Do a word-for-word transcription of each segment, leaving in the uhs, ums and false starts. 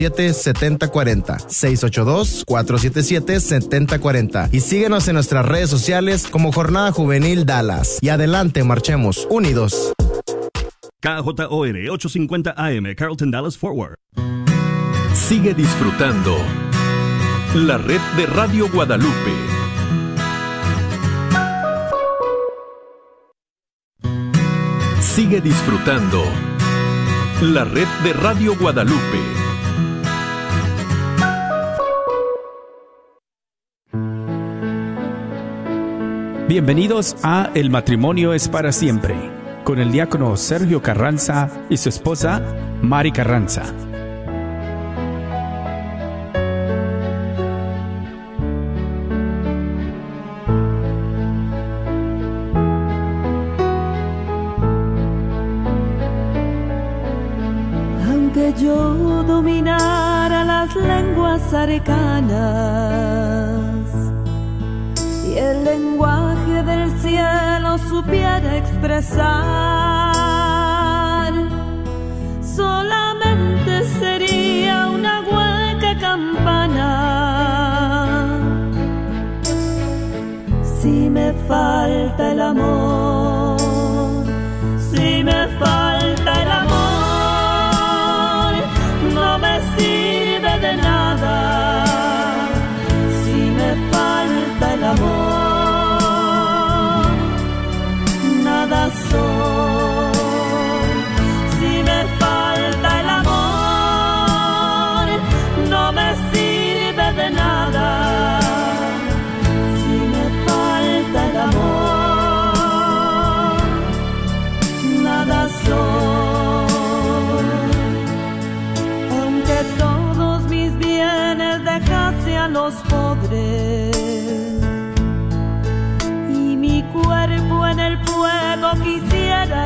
setenta cuarenta, seis ocho dos, cuatro siete siete, setenta cuarenta, y síguenos en nuestras redes sociales como Jornada Juvenil Dallas. Y adelante, marchemos unidos. K J O R ochocientos cincuenta A M, Carlton Dallas Forward. Sigue disfrutando la red de Radio Guadalupe. Sigue disfrutando la red de Radio Guadalupe. Bienvenidos a El Matrimonio es para Siempre, con el diácono Sergio Carranza y su esposa Mari Carranza. Aunque yo dominara las lenguas arcanas y el lenguaje del cielo supiera expresar, solamente sería una hueca campana si me falta el amor, si me falta el amor, no me sirve de nada. Si me falta el amor, nada soy. Si me falta el amor, no me sirve de nada. Si me falta el amor, nada soy. Aunque todos mis bienes dejase a los pobres y mi cuerpo en el fuego quisiera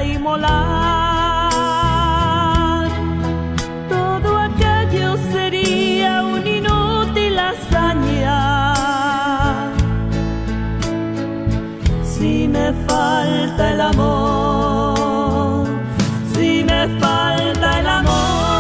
inmolar, todo aquello sería una inútil hazaña. Si me falta el amor, si me falta el amor,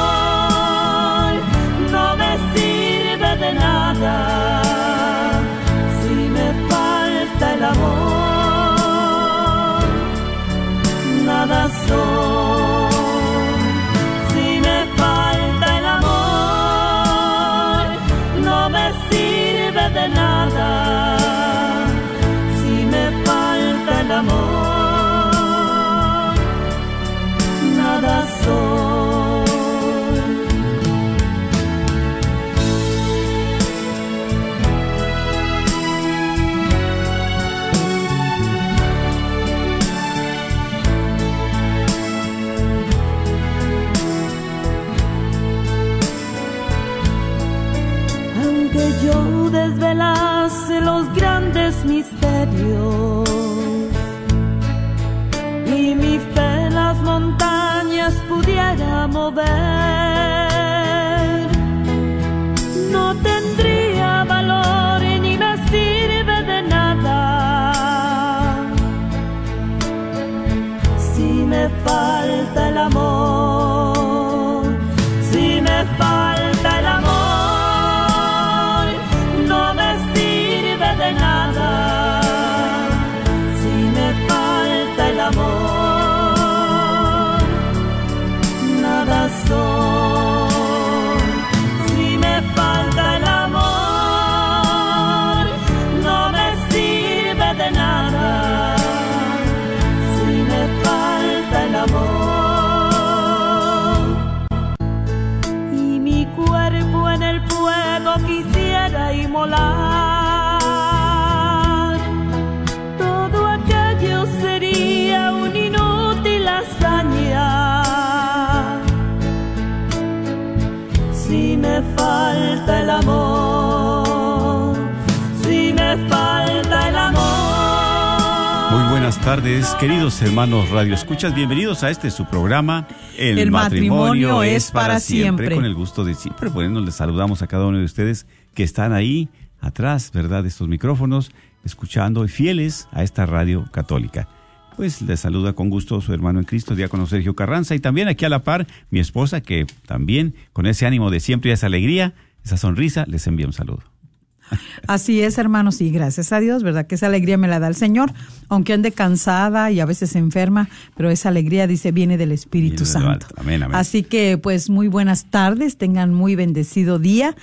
no me sirve de nada. Si me falta el amor, nada soy. Si me falta el amor, no me sirve de nada. Si me falta el amor, nada soy. Aunque yo desvelase los grandes misterios y mi fe las montañas pudiera mover, no tendría valor ni me sirve de nada. Si me falta el amor, si me falta el amor, no me sirve de nada. Si me falta el amor, nada soy. Si me falta el amor, no me sirve de nada. Si me falta el amor y mi cuerpo en el fuego quisiera inmolar, todo aquello sería una inútil hazaña. Si me falta el amor, si me falta el amor. Muy buenas tardes, queridos hermanos Radio Escuchas. Bienvenidos a este su programa, El, El matrimonio, matrimonio es para siempre. siempre. Con el gusto de siempre, bueno, les saludamos a cada uno de ustedes que están ahí atrás, ¿verdad?, de estos micrófonos, escuchando y fieles a esta radio católica. Pues les saluda con gusto su hermano en Cristo, diácono Sergio Carranza, y también aquí a la par mi esposa, que también con ese ánimo de siempre y esa alegría, esa sonrisa, les envía un saludo. Así es, hermanos, y gracias a Dios, ¿verdad? Que esa alegría me la da el Señor, aunque ande cansada y a veces enferma, pero esa alegría, dice, viene del Espíritu Viene Santo. Amén, amén. Así que, pues, muy buenas tardes, tengan muy bendecido día,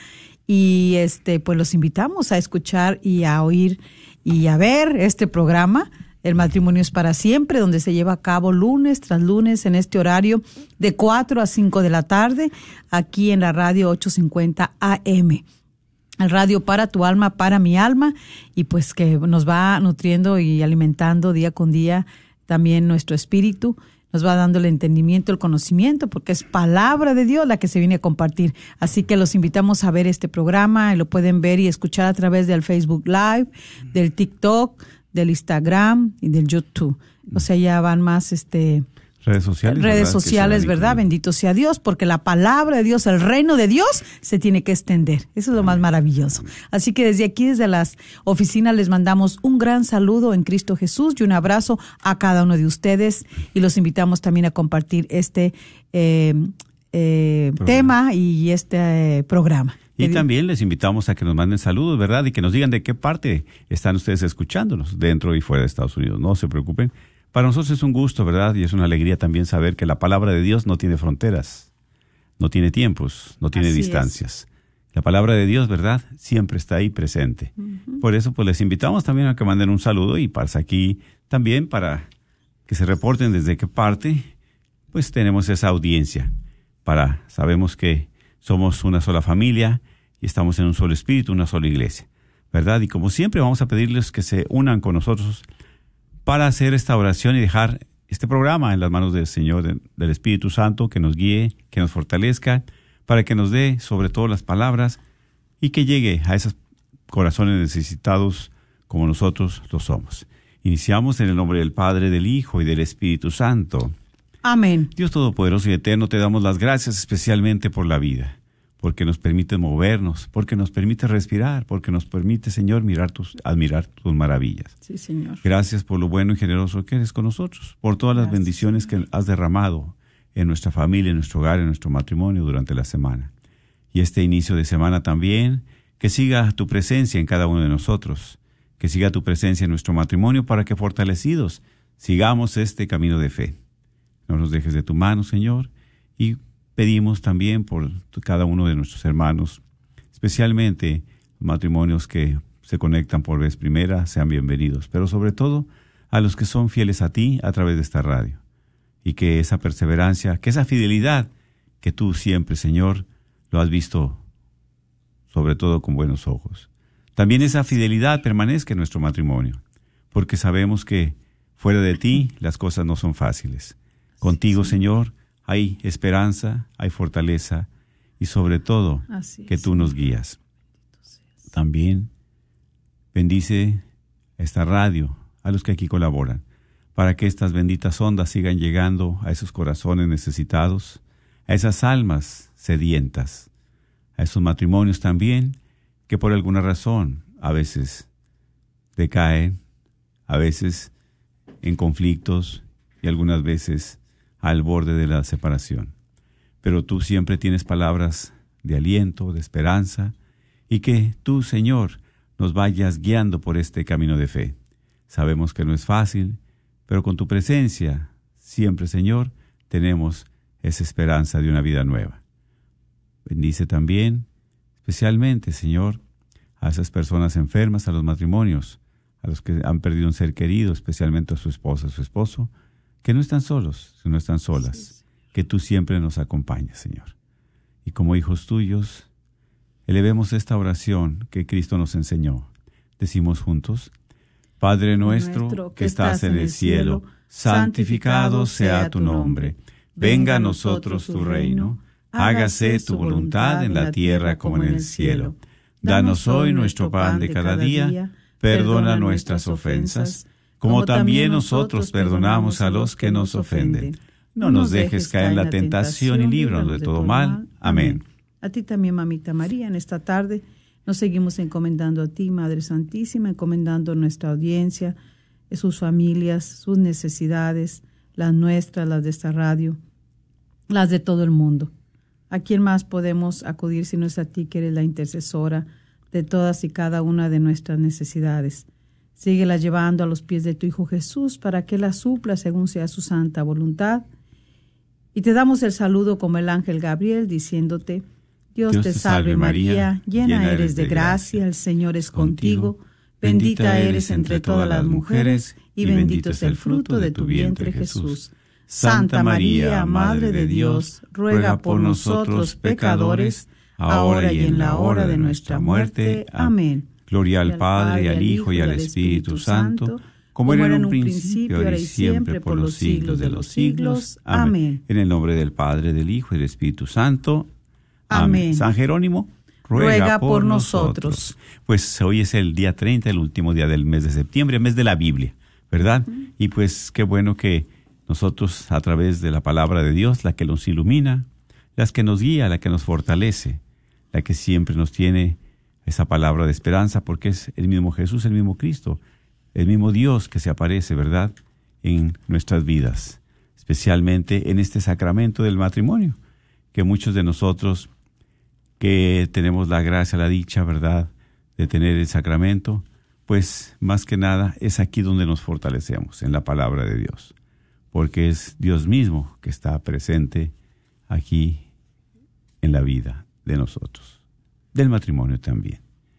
y este, pues los invitamos a escuchar y a oír y a ver este programa, El Matrimonio es para Siempre, donde se lleva a cabo lunes tras lunes en este horario de cuatro a cinco de la tarde, aquí en la radio ochocientos cincuenta A M. El radio para tu alma, para mi alma, y pues que nos va nutriendo y alimentando día con día también nuestro espíritu, nos va dando el entendimiento, el conocimiento, porque es palabra de Dios la que se viene a compartir. Así que los invitamos a ver este programa, y lo pueden ver y escuchar a través del Facebook Live, del TikTok, del Instagram y del YouTube. O sea, ya van más este redes sociales, redes ¿verdad? sociales, ¿verdad? Bendito sea Dios, porque la palabra de Dios, el reino de Dios, se tiene que extender. Eso es lo más maravilloso. Así que desde aquí, desde las oficinas, les mandamos un gran saludo en Cristo Jesús y un abrazo a cada uno de ustedes, y los invitamos también a compartir este eh, eh, tema y este eh, programa. Y también les invitamos a que nos manden saludos, ¿verdad? Y que nos digan de qué parte están ustedes escuchándonos, dentro y fuera de Estados Unidos. No se preocupen. Para nosotros es un gusto, ¿verdad? Y es una alegría también saber que la palabra de Dios no tiene fronteras, no tiene tiempos, no tiene Así distancias. Es. La palabra de Dios, ¿verdad? Siempre está ahí presente. Uh-huh. Por eso, pues les invitamos también a que manden un saludo, y pasa aquí también para que se reporten desde qué parte, pues tenemos esa audiencia. Para, sabemos que somos una sola familia y estamos en un solo espíritu, una sola iglesia, ¿verdad? Y como siempre vamos a pedirles que se unan con nosotros para hacer esta oración y dejar este programa en las manos del Señor, del Espíritu Santo, que nos guíe, que nos fortalezca, para que nos dé sobre todo las palabras y que llegue a esos corazones necesitados como nosotros lo somos. Iniciamos en el nombre del Padre, del Hijo y del Espíritu Santo. Amén. Dios Todopoderoso y Eterno, te damos las gracias especialmente por la vida, porque nos permite movernos, porque nos permite respirar, porque nos permite, Señor, mirar tus, admirar tus maravillas. Sí, Señor. Gracias por lo bueno y generoso que eres con nosotros, por todas las Gracias, bendiciones Señor, que has derramado en nuestra familia, en nuestro hogar, en nuestro matrimonio durante la semana. Y este inicio de semana también, que siga tu presencia en cada uno de nosotros, que siga tu presencia en nuestro matrimonio, para que fortalecidos sigamos este camino de fe. No nos dejes de tu mano, Señor, y pedimos también por cada uno de nuestros hermanos, especialmente matrimonios que se conectan por vez primera, sean bienvenidos, pero sobre todo a los que son fieles a ti a través de esta radio, y que esa perseverancia, que esa fidelidad que tú siempre, Señor, lo has visto sobre todo con buenos ojos. También esa fidelidad permanezca en nuestro matrimonio, porque sabemos que fuera de ti las cosas no son fáciles. Contigo, Señor, hay esperanza, hay fortaleza, y sobre todo que tú nos guías. También bendice esta radio, a los que aquí colaboran, para que estas benditas ondas sigan llegando a esos corazones necesitados, a esas almas sedientas, a esos matrimonios también que por alguna razón a veces decaen, a veces en conflictos y algunas veces al borde de la separación. Pero tú siempre tienes palabras de aliento, de esperanza, y que tú, Señor, nos vayas guiando por este camino de fe. Sabemos que no es fácil, pero con tu presencia, siempre, Señor, tenemos esa esperanza de una vida nueva. Bendice también, especialmente, Señor, a esas personas enfermas, a los matrimonios, a los que han perdido un ser querido, especialmente a su esposa, a su esposo, que no están solos, que no están solas, sí, que tú siempre nos acompañas, Señor. Y como hijos tuyos, elevemos esta oración que Cristo nos enseñó. Decimos juntos: Padre nuestro, nuestro que estás en el cielo, santificado sea tu nombre. Venga a nosotros tu reino. Hágase tu voluntad en la tierra como en el cielo. Danos hoy nuestro pan de cada día. Perdona nuestras ofensas, como también nosotros perdonamos a los que nos ofenden. No nos dejes caer en la tentación y líbranos de todo mal. Amén. A ti también, Mamita María, en esta tarde nos seguimos encomendando a ti, Madre Santísima, encomendando nuestra audiencia, sus familias, sus necesidades, las nuestras, las de esta radio, las de todo el mundo. ¿A quién más podemos acudir si no es a ti, que eres la intercesora de todas y cada una de nuestras necesidades? Síguelas llevando a los pies de tu Hijo Jesús para que las supla según sea su santa voluntad. Y te damos el saludo como el ángel Gabriel, diciéndote: Dios, Dios te salve María, llena, llena eres de gracia, gracia, el Señor es contigo, bendita eres entre todas las mujeres, y bendito es el fruto de tu vientre Jesús. Santa María, Madre de Dios, ruega por nosotros pecadores, ahora y en la hora de nuestra muerte. Amén. Gloria al Padre, al Hijo y al Espíritu Santo, como era en un principio, ahora y siempre, por los siglos de los siglos. Amén. En el nombre del Padre, del Hijo y del Espíritu Santo. Amén. San Jerónimo, ruega, ruega por, por nosotros. nosotros. Pues hoy es el día treinta, el último día del mes de septiembre, mes de la Biblia, ¿verdad? Uh-huh. Y pues qué bueno que nosotros, a través de la palabra de Dios, la que nos ilumina, la que nos guía, la que nos fortalece, la que siempre nos tiene esa palabra de esperanza, porque es el mismo Jesús, el mismo Cristo, el mismo Dios que se aparece, ¿verdad?, en nuestras vidas, especialmente en este sacramento del matrimonio, que muchos de nosotros que tenemos la gracia, la dicha, ¿verdad?, de tener el sacramento, pues más que nada es aquí donde nos fortalecemos, en la palabra de Dios, porque es Dios mismo que está presente aquí en la vida de nosotros, del matrimonio también.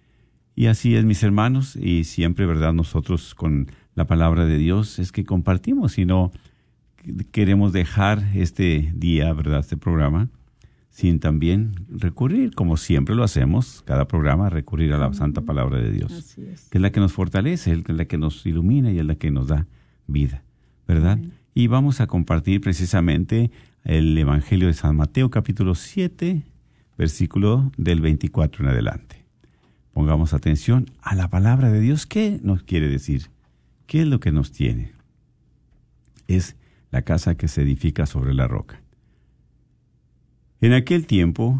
Y así es, mis hermanos, y siempre, ¿verdad?, nosotros con la palabra de Dios es que compartimos, y no queremos dejar este día, ¿verdad?, este programa, sin también recurrir, como siempre lo hacemos, cada programa, recurrir a la santa palabra de Dios, así es, que es la que nos fortalece, es la que nos ilumina y es la que nos da vida, ¿verdad? Amén. Y vamos a compartir precisamente el Evangelio de San Mateo, capítulo siete, versículo del veinticuatro en adelante. Pongamos atención a la palabra de Dios. ¿Qué nos quiere decir? ¿Qué es lo que nos tiene? Es la casa que se edifica sobre la roca. En aquel tiempo,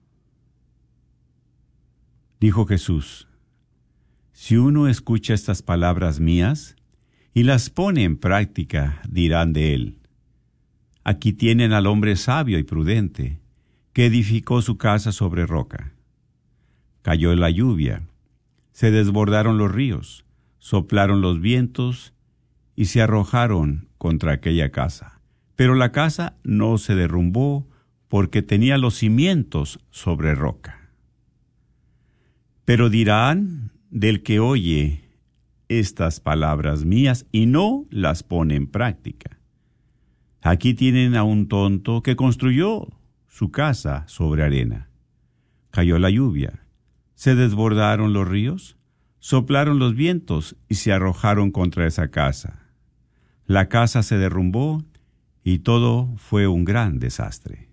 dijo Jesús: si uno escucha estas palabras mías y las pone en práctica, dirán de él: aquí tienen al hombre sabio y prudente, que edificó su casa sobre roca. Cayó la lluvia, se desbordaron los ríos, soplaron los vientos y se arrojaron contra aquella casa. Pero la casa no se derrumbó porque tenía los cimientos sobre roca. Pero dirán del que oye estas palabras mías y no las pone en práctica: aquí tienen a un tonto que construyó su casa sobre arena. Cayó la lluvia, se desbordaron los ríos, soplaron los vientos y se arrojaron contra esa casa. La casa se derrumbó y todo fue un gran desastre.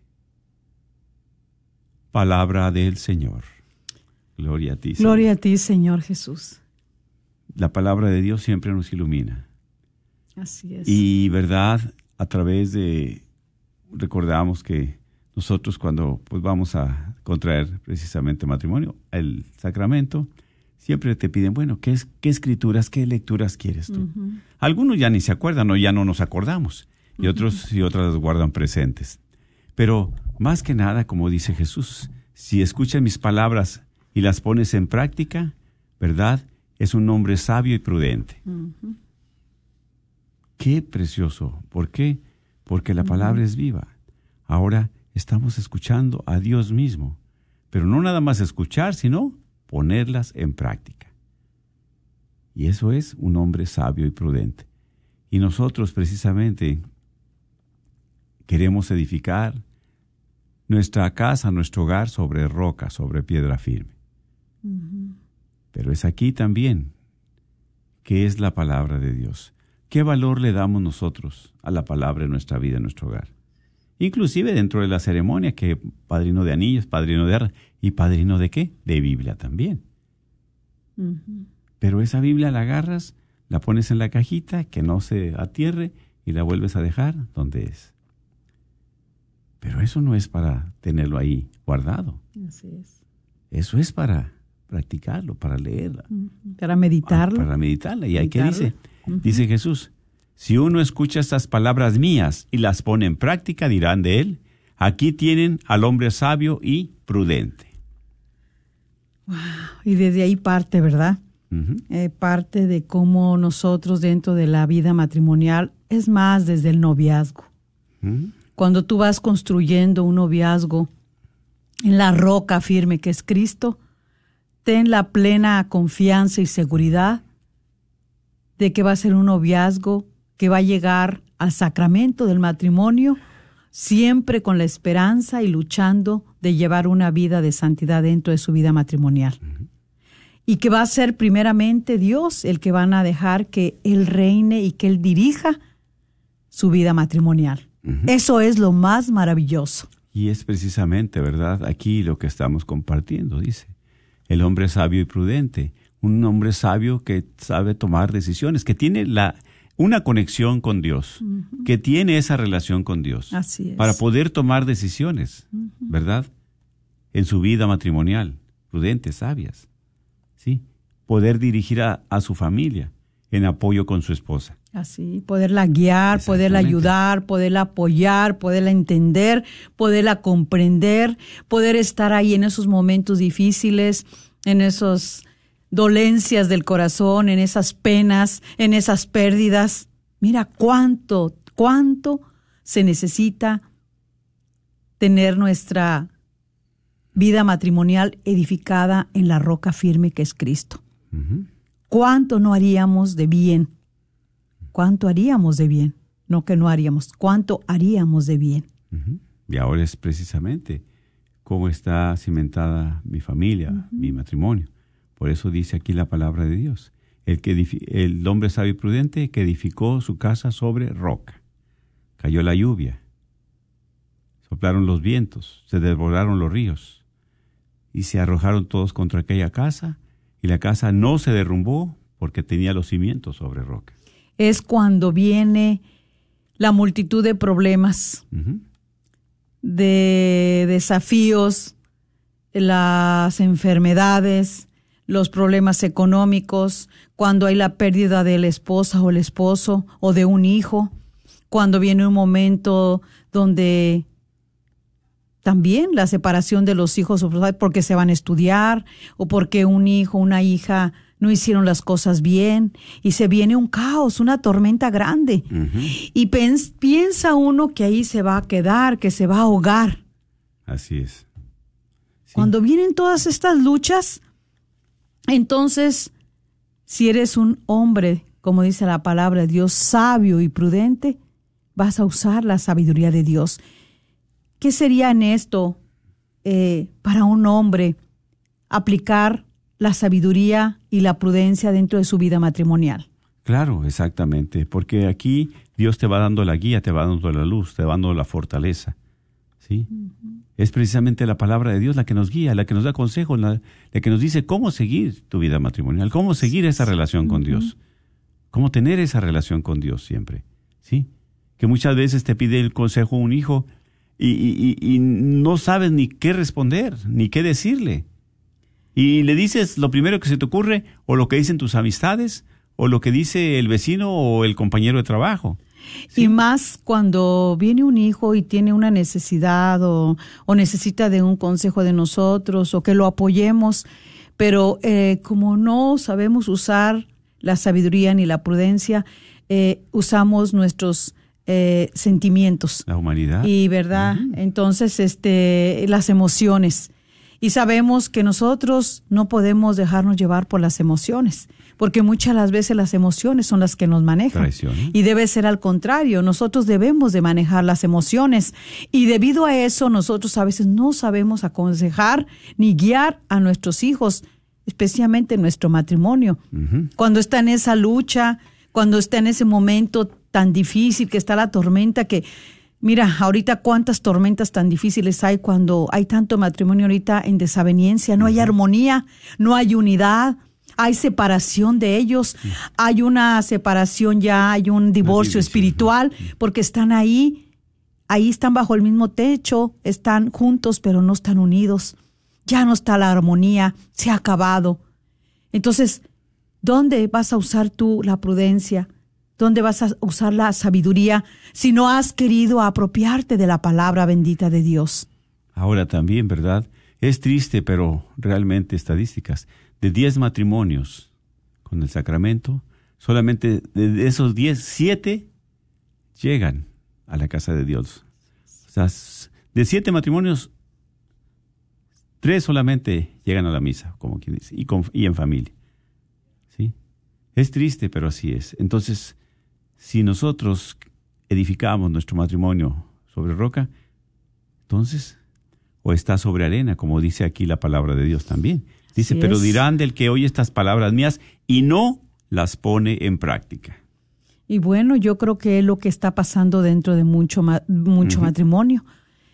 Palabra del Señor. Gloria a ti, Señor. Gloria a ti, Señor Jesús. La palabra de Dios siempre nos ilumina. Así es. Y verdad, a través de, recordamos que nosotros cuando pues vamos a contraer precisamente matrimonio, el sacramento, siempre te piden, bueno, ¿qué, es, qué escrituras, qué lecturas quieres tú? Uh-huh. Algunos ya ni se acuerdan o ya no nos acordamos, y uh-huh. otros y otras las guardan presentes. Pero más que nada, como dice Jesús, si escuchas mis palabras y las pones en práctica, ¿verdad?, es un hombre sabio y prudente. Uh-huh. Qué precioso. ¿Por qué? Porque la palabra uh-huh. es viva. Ahora estamos escuchando a Dios mismo, pero no nada más escuchar, sino ponerlas en práctica. Y eso es un hombre sabio y prudente. Y nosotros precisamente queremos edificar nuestra casa, nuestro hogar sobre roca, sobre piedra firme. Uh-huh. Pero es aquí también que es la palabra de Dios. ¿Qué valor le damos nosotros a la palabra en nuestra vida, en nuestro hogar? Inclusive dentro de la ceremonia, que padrino de anillos, padrino de arras, ¿y padrino de qué? De Biblia también. Uh-huh. Pero esa Biblia la agarras, la pones en la cajita, que no se atierre, y la vuelves a dejar donde es. Pero eso no es para tenerlo ahí guardado. Así es. Eso es para practicarlo, para leerla. Para meditarlo. Para, para meditarla. Y hay que dice, Uh-huh. Dice Jesús, si uno escucha estas palabras mías y las pone en práctica, dirán de él, aquí tienen al hombre sabio y prudente. Wow. Y desde ahí parte, ¿verdad? Uh-huh. Eh, parte de cómo nosotros dentro de la vida matrimonial, es más desde el noviazgo. Uh-huh. Cuando tú vas construyendo un noviazgo en la roca firme que es Cristo, ten la plena confianza y seguridad de que va a ser un noviazgo que va a llegar al sacramento del matrimonio, siempre con la esperanza y luchando de llevar una vida de santidad dentro de su vida matrimonial. Uh-huh. Y que va a ser primeramente Dios el que van a dejar que Él reine y que Él dirija su vida matrimonial. Uh-huh. Eso es lo más maravilloso. Y es precisamente, ¿verdad? Aquí lo que estamos compartiendo, dice. El hombre sabio y prudente. Un hombre sabio que sabe tomar decisiones, que tiene la... una conexión con Dios, uh-huh. que tiene esa relación con Dios. Así es. Para poder tomar decisiones, uh-huh. ¿verdad? En su vida matrimonial, prudentes, sabias. ¿Sí? Poder dirigir a, a su familia en apoyo con su esposa. Así, poderla guiar, poderla ayudar, poderla apoyar, poderla entender, poderla comprender, poder estar ahí en esos momentos difíciles, en esas dolencias del corazón, en esas penas, en esas pérdidas. Mira cuánto, cuánto se necesita tener nuestra vida matrimonial edificada en la roca firme que es Cristo. Uh-huh. ¿Cuánto no haríamos de bien? ¿Cuánto haríamos de bien? No que no haríamos, ¿cuánto haríamos de bien? Uh-huh. Y ahora es precisamente cómo está cimentada mi familia, uh-huh. mi matrimonio. Por eso dice aquí la palabra de Dios. El, que edifi- el hombre sabio y prudente que edificó su casa sobre roca. Cayó la lluvia, soplaron los vientos, se desbordaron los ríos y se arrojaron todos contra aquella casa y la casa no se derrumbó porque tenía los cimientos sobre roca. Es cuando viene la multitud de problemas, uh-huh. de desafíos, las enfermedades, los problemas económicos, cuando hay la pérdida de la esposa o el esposo o de un hijo, cuando viene un momento donde también la separación de los hijos porque se van a estudiar o porque un hijo, una hija no hicieron las cosas bien y se viene un caos, una tormenta grande. Uh-huh. Y pens- piensa uno que ahí se va a quedar, que se va a ahogar. Así es. Sí. Cuando vienen todas estas luchas, entonces, si eres un hombre, como dice la palabra de Dios, sabio y prudente, vas a usar la sabiduría de Dios. ¿Qué sería en esto eh, para un hombre aplicar la sabiduría y la prudencia dentro de su vida matrimonial? Claro, exactamente, porque aquí Dios te va dando la guía, te va dando la luz, te va dando la fortaleza, ¿sí? Uh-huh. Es precisamente la palabra de Dios la que nos guía, la que nos da consejo, la, la que nos dice cómo seguir tu vida matrimonial, cómo seguir esa relación con uh-huh. Dios, cómo tener esa relación con Dios siempre, ¿sí? Que muchas veces te pide el consejo un hijo y, y, y no sabes ni qué responder, ni qué decirle. Y le dices lo primero que se te ocurre, o lo que dicen tus amistades, o lo que dice el vecino o el compañero de trabajo. ¿Sí? Y más cuando viene un hijo y tiene una necesidad o, o necesita de un consejo de nosotros o que lo apoyemos, pero eh, como no sabemos usar la sabiduría ni la prudencia, eh, usamos nuestros eh, sentimientos. La humanidad. Y verdad, uh-huh. entonces este, las emociones. Y sabemos que nosotros no podemos dejarnos llevar por las emociones, porque muchas las veces las emociones son las que nos manejan. Traición, ¿eh? Y debe ser al contrario, nosotros debemos de manejar las emociones. Y debido a eso, nosotros a veces no sabemos aconsejar ni guiar a nuestros hijos, especialmente en nuestro matrimonio. Uh-huh. Cuando está en esa lucha, cuando está en ese momento tan difícil, que está la tormenta, que... Mira, ahorita cuántas tormentas tan difíciles hay cuando hay tanto matrimonio ahorita en desaveniencia, no hay armonía, no hay unidad, hay separación de ellos, hay una separación ya, hay un divorcio espiritual, porque están ahí, ahí están bajo el mismo techo, están juntos pero no están unidos, ya no está la armonía, se ha acabado. Entonces, ¿dónde vas a usar tú la prudencia? ¿Dónde vas a usar la sabiduría si no has querido apropiarte de la palabra bendita de Dios? Ahora también, ¿verdad? Es triste, pero realmente estadísticas. De diez matrimonios con el sacramento, solamente de esos diez, siete llegan a la casa de Dios. O sea, de siete matrimonios, tres solamente llegan a la misa, como quien dice, y, con, y en familia. ¿Sí? Es triste, pero así es. Entonces, si nosotros edificamos nuestro matrimonio sobre roca, entonces, o está sobre arena, como dice aquí la palabra de Dios también. Dice, pero dirán del que oye estas palabras mías y no las pone en práctica. Y bueno, yo creo que es lo que está pasando dentro de mucho, mucho uh-huh. matrimonio,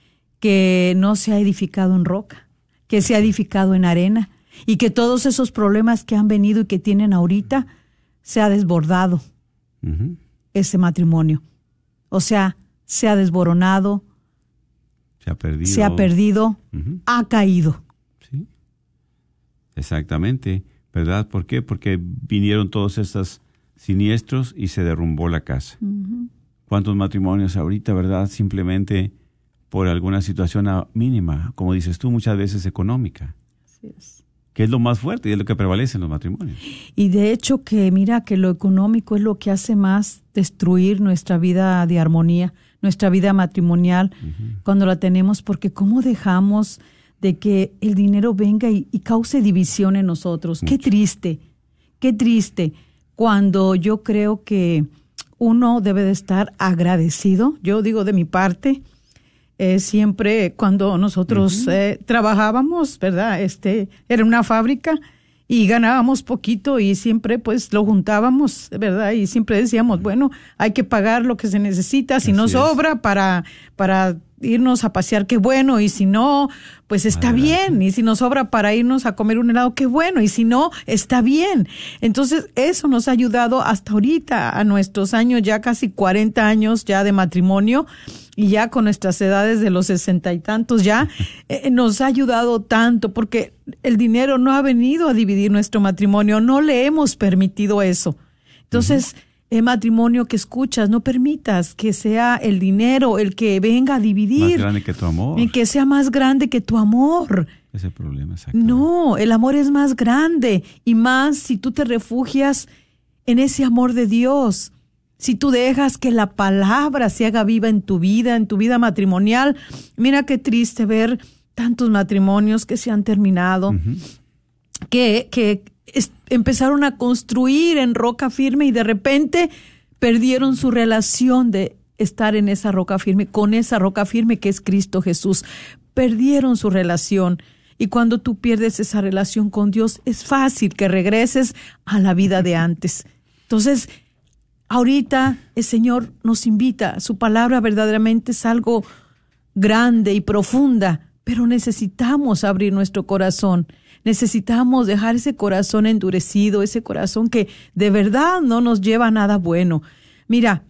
que no se ha edificado en roca, que se ha edificado en arena, y que todos esos problemas que han venido y que tienen ahorita, se ha desbordado uh-huh. ese matrimonio. O sea, se ha desboronado, se ha perdido, se ha, perdido, uh-huh. ha caído. Sí, exactamente, ¿verdad? ¿Por qué? Porque vinieron todos estos siniestros y se derrumbó la casa. Uh-huh. ¿Cuántos matrimonios ahorita, verdad? Simplemente por alguna situación mínima, como dices tú, muchas veces económica. Así es. Que es lo más fuerte y es lo que prevalece en los matrimonios. Y de hecho que mira que lo económico es lo que hace más destruir nuestra vida de armonía, nuestra vida matrimonial, uh-huh. cuando la tenemos, porque cómo dejamos de que el dinero venga y, y cause división en nosotros. Mucho. Qué triste, qué triste, cuando yo creo que uno debe de estar agradecido. Yo digo de mi parte, Eh, siempre cuando nosotros uh-huh. eh, trabajábamos, ¿verdad? Este, era una fábrica y ganábamos poquito y siempre pues lo juntábamos, ¿verdad? Y siempre decíamos, bueno, hay que pagar lo que se necesita, si Así no sobra es. para para irnos a pasear, qué bueno, y si no, pues está Adelante. bien, y si nos sobra para irnos a comer un helado, qué bueno, y si no, está bien. Entonces, eso nos ha ayudado hasta ahorita, a nuestros años, ya casi cuarenta años ya de matrimonio, y ya con nuestras edades de los sesenta y tantos ya, eh, nos ha ayudado tanto, porque el dinero no ha venido a dividir nuestro matrimonio, no le hemos permitido eso. Entonces, uh-huh. el matrimonio que escuchas, no permitas que sea el dinero el que venga a dividir. Más grande que tu amor. Y que sea más grande que tu amor. Ese es el problema, exactamente. No, el amor es más grande, y más si tú te refugias en ese amor de Dios. Si tú dejas que la palabra se haga viva en tu vida, en tu vida matrimonial. Mira qué triste ver tantos matrimonios que se han terminado, uh-huh. que, que es, empezaron a construir en roca firme y de repente perdieron su relación de estar en esa roca firme, con esa roca firme que es Cristo Jesús. Perdieron su relación. Y cuando tú pierdes esa relación con Dios, es fácil que regreses a la vida de antes. Entonces, ahorita el Señor nos invita, su palabra verdaderamente es algo grande y profunda, pero necesitamos abrir nuestro corazón, necesitamos dejar ese corazón endurecido, ese corazón que de verdad no nos lleva a nada bueno. Mira,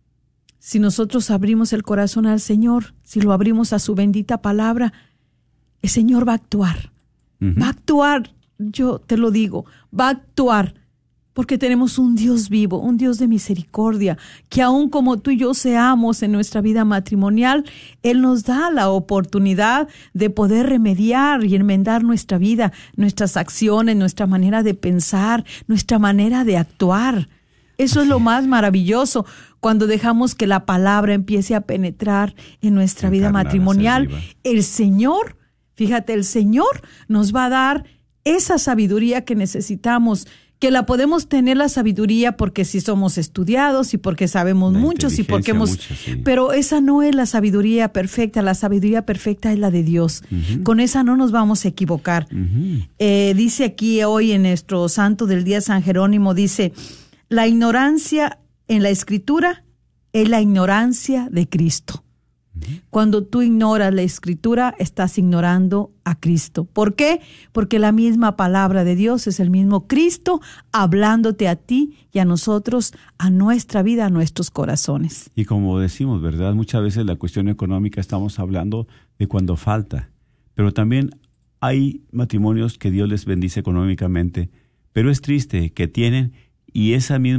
si nosotros abrimos el corazón al Señor, si lo abrimos a su bendita palabra, el Señor va a actuar, uh-huh. va a actuar, yo te lo digo, va a actuar. Porque tenemos un Dios vivo, un Dios de misericordia, que aun como tú y yo seamos en nuestra vida matrimonial, Él nos da la oportunidad de poder remediar y enmendar nuestra vida, nuestras acciones, nuestra manera de pensar, nuestra manera de actuar. Eso Así es lo es. más maravilloso, cuando dejamos que la palabra empiece a penetrar en nuestra vida matrimonial. El Señor, fíjate, el Señor nos va a dar esa sabiduría que necesitamos, que la podemos tener la sabiduría porque si somos estudiados y porque sabemos muchos y porque hemos... Mucha, sí. Pero esa no es la sabiduría perfecta, la sabiduría perfecta es la de Dios. Uh-huh. Con esa no nos vamos a equivocar. Uh-huh. Eh, dice aquí hoy en nuestro santo del día San Jerónimo, dice, la ignorancia en la Escritura es la ignorancia de Cristo. Cuando tú ignoras la Escritura, estás ignorando a Cristo. ¿Por qué? Porque la misma palabra de Dios es el mismo Cristo hablándote a ti y a nosotros, a nuestra vida, a nuestros corazones. Y como decimos, ¿verdad? Muchas veces la cuestión económica estamos hablando de cuando falta, pero también hay matrimonios que Dios les bendice económicamente, pero es triste que tienen y esa misma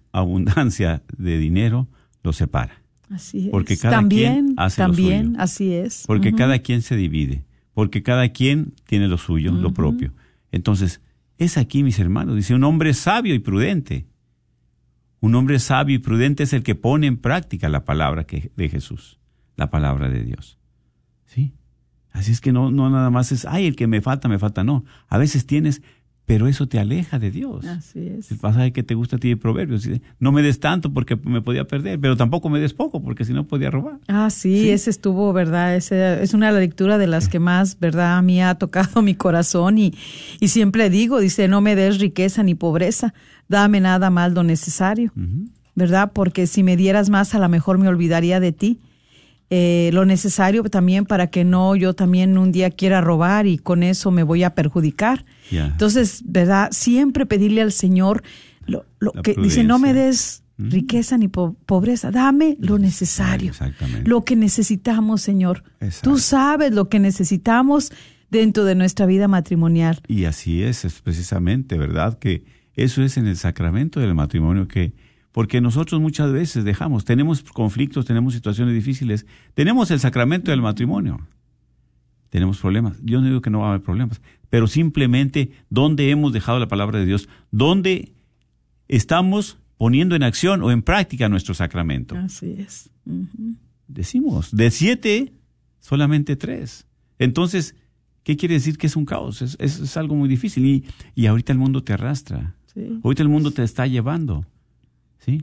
abundancia de dinero los separa. Así es. Porque cada también, quien hace también, lo suyo. así es. Porque uh-huh. cada quien se divide. Porque cada quien tiene lo suyo, uh-huh. lo propio. Entonces, es aquí, mis hermanos, dice, un hombre sabio y prudente. Un hombre sabio y prudente es el que pone en práctica la palabra que, de Jesús, la palabra de Dios. ¿Sí? Así es que no, no nada más es, ay, el que me falta, me falta. No, a veces tienes, pero eso te aleja de Dios. Así es. El pasaje que te gusta a ti de Proverbios, dice, no me des tanto porque me podía perder, pero tampoco me des poco porque si no podía robar. Ah, sí, sí. Ese estuvo, ¿verdad? Ese, es una de las lecturas de las que más, ¿verdad? A mí ha tocado mi corazón y, y siempre digo, dice, no me des riqueza ni pobreza, dame nada más lo necesario, uh-huh. ¿verdad? Porque si me dieras más, a lo mejor me olvidaría de ti. Eh, lo necesario también para que no yo también un día quiera robar y con eso me voy a perjudicar. Yeah. Entonces, ¿verdad? Siempre pedirle al Señor lo, lo que prudencia. Dice, no me des mm. riqueza ni po- pobreza, dame lo necesario, lo que necesitamos, Señor. Exacto. Tú sabes lo que necesitamos dentro de nuestra vida matrimonial. Y así es, es precisamente, ¿verdad? Que eso es en el sacramento del matrimonio que porque nosotros muchas veces dejamos, tenemos conflictos, tenemos situaciones difíciles, tenemos el sacramento del matrimonio, tenemos problemas. Yo no digo que no va a haber problemas, pero simplemente ¿dónde hemos dejado la palabra de Dios? ¿Dónde estamos poniendo en acción o en práctica nuestro sacramento? Así es. Uh-huh. Decimos, de siete, solamente tres. Entonces, ¿qué quiere decir que es un caos? Es, es, es algo muy difícil y, y ahorita el mundo te arrastra. Sí. Ahorita el mundo te está llevando. ¿Sí?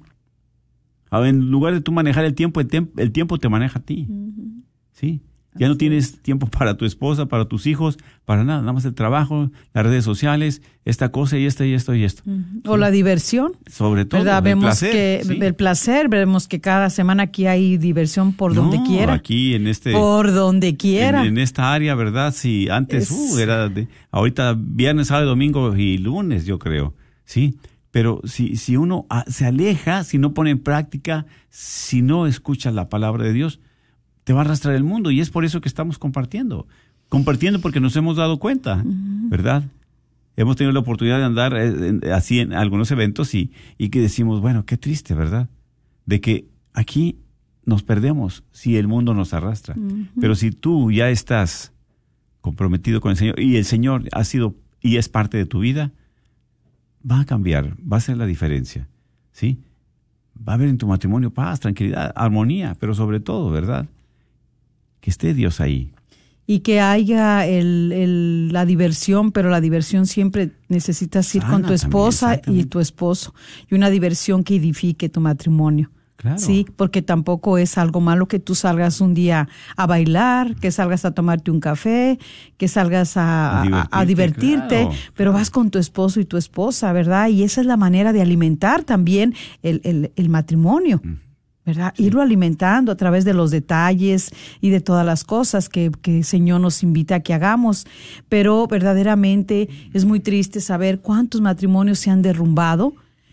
En lugar de tú manejar el tiempo, el, tem- el tiempo te maneja a ti. Uh-huh. ¿Sí? Ya Así no tienes es. tiempo para tu esposa, para tus hijos, para nada, nada más el trabajo, las redes sociales, esta cosa y esta y esto y esto. Uh-huh. ¿Sí? O la diversión. Sobre todo, ¿verdad? el Vemos placer. Que, ¿Sí? El placer, vemos que cada semana aquí hay diversión por no, donde quiera. aquí en este... Por donde quiera. En, en esta área, ¿verdad? Sí, antes, es... uh, era de, ahorita viernes, sábado, domingo y lunes, yo creo, ¿sí? Pero si, si uno se aleja, si no pone en práctica, si no escucha la palabra de Dios, te va a arrastrar el mundo. Y es por eso que estamos compartiendo. Compartiendo porque nos hemos dado cuenta, uh-huh. ¿verdad? Hemos tenido la oportunidad de andar en, en, así en algunos eventos y, y que decimos, bueno, qué triste, ¿verdad? De que aquí nos perdemos si el mundo nos arrastra. Uh-huh. Pero si tú ya estás comprometido con el Señor y el Señor ha sido y es parte de tu vida, va a cambiar, va a ser la diferencia, ¿sí? Va a haber en tu matrimonio paz, tranquilidad, armonía, pero sobre todo, ¿verdad? Que esté Dios ahí. Y que haya el, el, la diversión, pero la diversión siempre necesitas ir Sana, con tu esposa también, y tu esposo. Y una diversión que edifique tu matrimonio. Claro. Sí, porque tampoco es algo malo que tú salgas un día a bailar, que salgas a tomarte un café, que salgas a, a divertirte, a, a divertirte claro, pero claro. vas con tu esposo y tu esposa, ¿verdad? Y esa es la manera de alimentar también el, el, el matrimonio, ¿verdad? Sí. Irlo alimentando a través de los detalles y de todas las cosas que, que el Señor nos invita a que hagamos. Pero verdaderamente es muy triste saber cuántos matrimonios se han derrumbado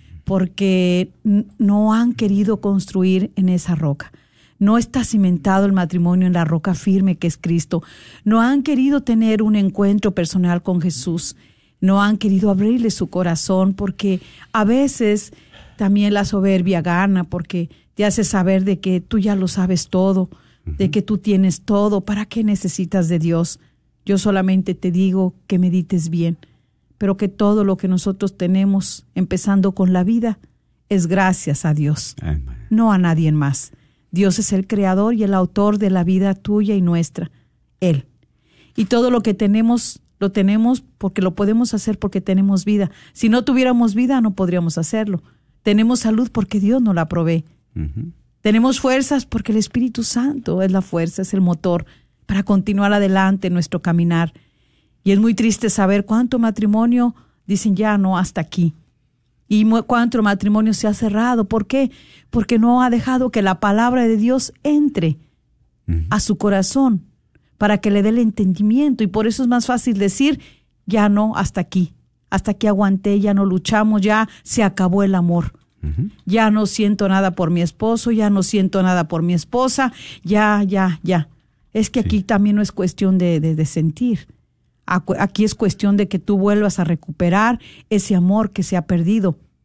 porque no han querido construir en esa roca. No está cimentado el matrimonio en la roca firme que es Cristo. No han querido tener un encuentro personal con Jesús. No han querido abrirle su corazón porque a veces también la soberbia gana porque te hace saber de que tú ya lo sabes todo, uh-huh. de que tú tienes todo. ¿Para qué necesitas de Dios? Yo solamente te digo que medites bien, pero que todo lo que nosotros tenemos, empezando con la vida, es gracias a Dios, Amén. No a nadie más. Dios es el creador y el autor de la vida tuya y nuestra, Él. Y todo lo que tenemos, lo tenemos porque lo podemos hacer porque tenemos vida. Si no tuviéramos vida, no podríamos hacerlo. Tenemos salud porque Dios nos la provee. Uh-huh. Tenemos fuerzas porque el Espíritu Santo es la fuerza, es el motor para continuar adelante en nuestro caminar. Y es muy triste saber cuánto matrimonio dicen ya no, hasta aquí. Y cuánto matrimonio se ha cerrado. ¿Por qué? Porque no ha dejado que la palabra de Dios entre uh-huh. a su corazón para que le dé el entendimiento. Y por eso es más fácil decir, ya no, hasta aquí. Hasta aquí aguanté, ya no luchamos, ya se acabó el amor. Uh-huh. Ya no siento nada por mi esposo, ya no siento nada por mi esposa, ya, ya, ya. Es que aquí sí. también no es cuestión de, de, de sentir. Aquí es cuestión de que tú vuelvas a recuperar ese amor que se ha perdido.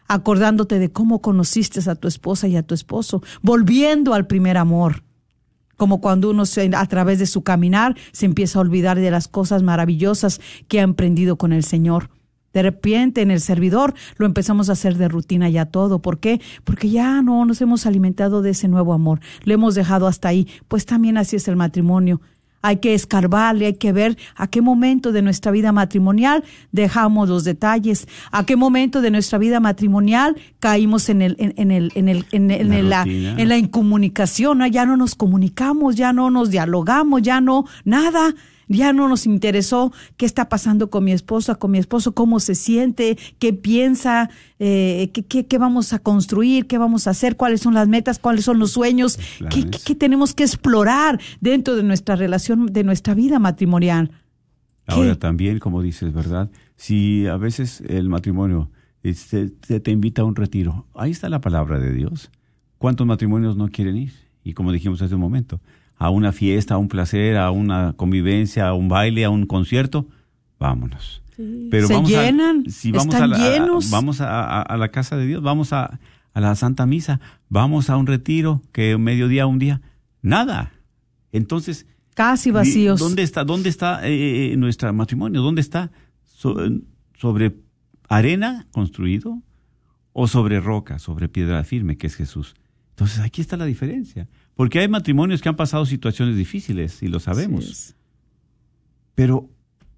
acordándote de cómo conociste a tu esposa y a tu esposo, volviendo al primer amor. Como cuando uno se, a través de su caminar se empieza a olvidar de las cosas maravillosas que ha emprendido con el Señor. De repente en el servidor lo empezamos a hacer de rutina ya todo. ¿Por qué? Porque ya no nos hemos alimentado de ese nuevo amor. Lo hemos dejado hasta ahí. Pues también así es el matrimonio. Hay que escarbarle, hay que ver a qué momento de nuestra vida matrimonial dejamos los detalles, a qué momento de nuestra vida matrimonial caímos en el en, en el en el en, en, en la, la en la incomunicación, ¿no? Ya no nos comunicamos, ya no nos dialogamos, ya no nada. Ya no nos interesó qué está pasando con mi esposa, con mi esposo, cómo se siente, qué piensa, eh, qué, qué, qué vamos a construir, qué vamos a hacer, cuáles son las metas, cuáles son los sueños, qué, qué, qué tenemos que explorar dentro de nuestra relación, de nuestra vida matrimonial. Ahora ¿Qué? también, como dices, ¿verdad? Si a veces el matrimonio este, te, te invita a un retiro, ahí está la palabra de Dios. ¿Cuántos matrimonios no quieren ir? Y como dijimos hace un momento, a una fiesta, a un placer, a una convivencia, a un baile, a un concierto, vámonos. Sí, pero se vamos llenan, a, si vamos están a la, llenos. A, vamos a, a, a la casa de Dios, vamos a, a la Santa Misa, vamos a un retiro, que mediodía, un día, nada. Entonces, casi vacíos. ¿Dónde está, dónde está eh, nuestro matrimonio? ¿Dónde está? So, ¿Sobre arena construido o sobre roca, sobre piedra firme, que es Jesús? Entonces, aquí está la diferencia. Porque hay matrimonios que han pasado situaciones difíciles, y lo sabemos. Sí, pero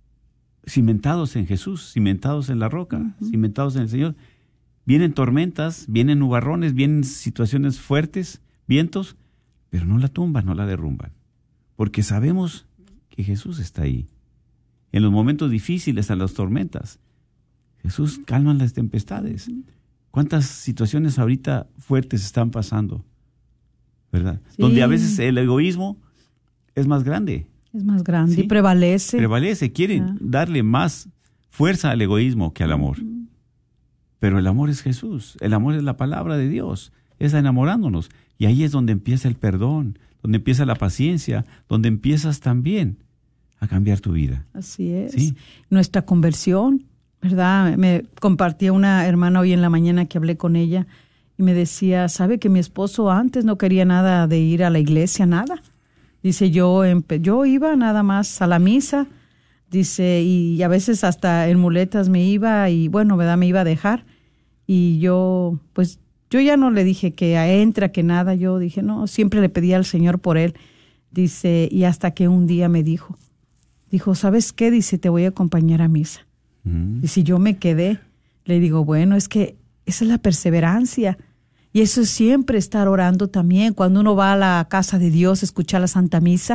cimentados en Jesús, cimentados en la roca, uh-huh. cimentados en el Señor. Vienen tormentas, vienen nubarrones, vienen situaciones fuertes, vientos, pero no la tumban, no la derrumban. Porque sabemos que Jesús está ahí. En los momentos difíciles, en las tormentas, Jesús calma las tempestades. Uh-huh. ¿Cuántas situaciones ahorita fuertes están pasando? ¿Verdad? Sí. Donde a veces el egoísmo es más grande. Es más grande ¿sí? y prevalece. Prevalece. Quieren ah. darle más fuerza al egoísmo que al amor. Uh-huh. Pero el amor es Jesús. El amor es la palabra de Dios. Es enamorándonos. Y ahí es donde empieza el perdón, donde empieza la paciencia, donde empiezas también a cambiar tu vida. Así es. ¿Sí? Nuestra conversión, ¿verdad? Me compartía una hermana hoy en la mañana que hablé con ella. Y me decía, ¿sabe que mi esposo antes no quería nada de ir a la iglesia, nada? Dice, yo yo iba nada más a la misa, dice, y a veces hasta en muletas me iba y bueno, ¿verdad? Me iba a dejar. Y yo, pues, yo ya no le dije que entra, que nada. Yo dije, no, siempre le pedía al Señor por él. Dice, y hasta que un día me dijo, dijo, ¿sabes qué? Dice, te voy a acompañar a misa. Mm. Y si yo me quedé, le digo, bueno, es que esa es la perseverancia. Y eso es siempre estar orando también. Cuando uno va a la casa de Dios, escuchar la Santa Misa,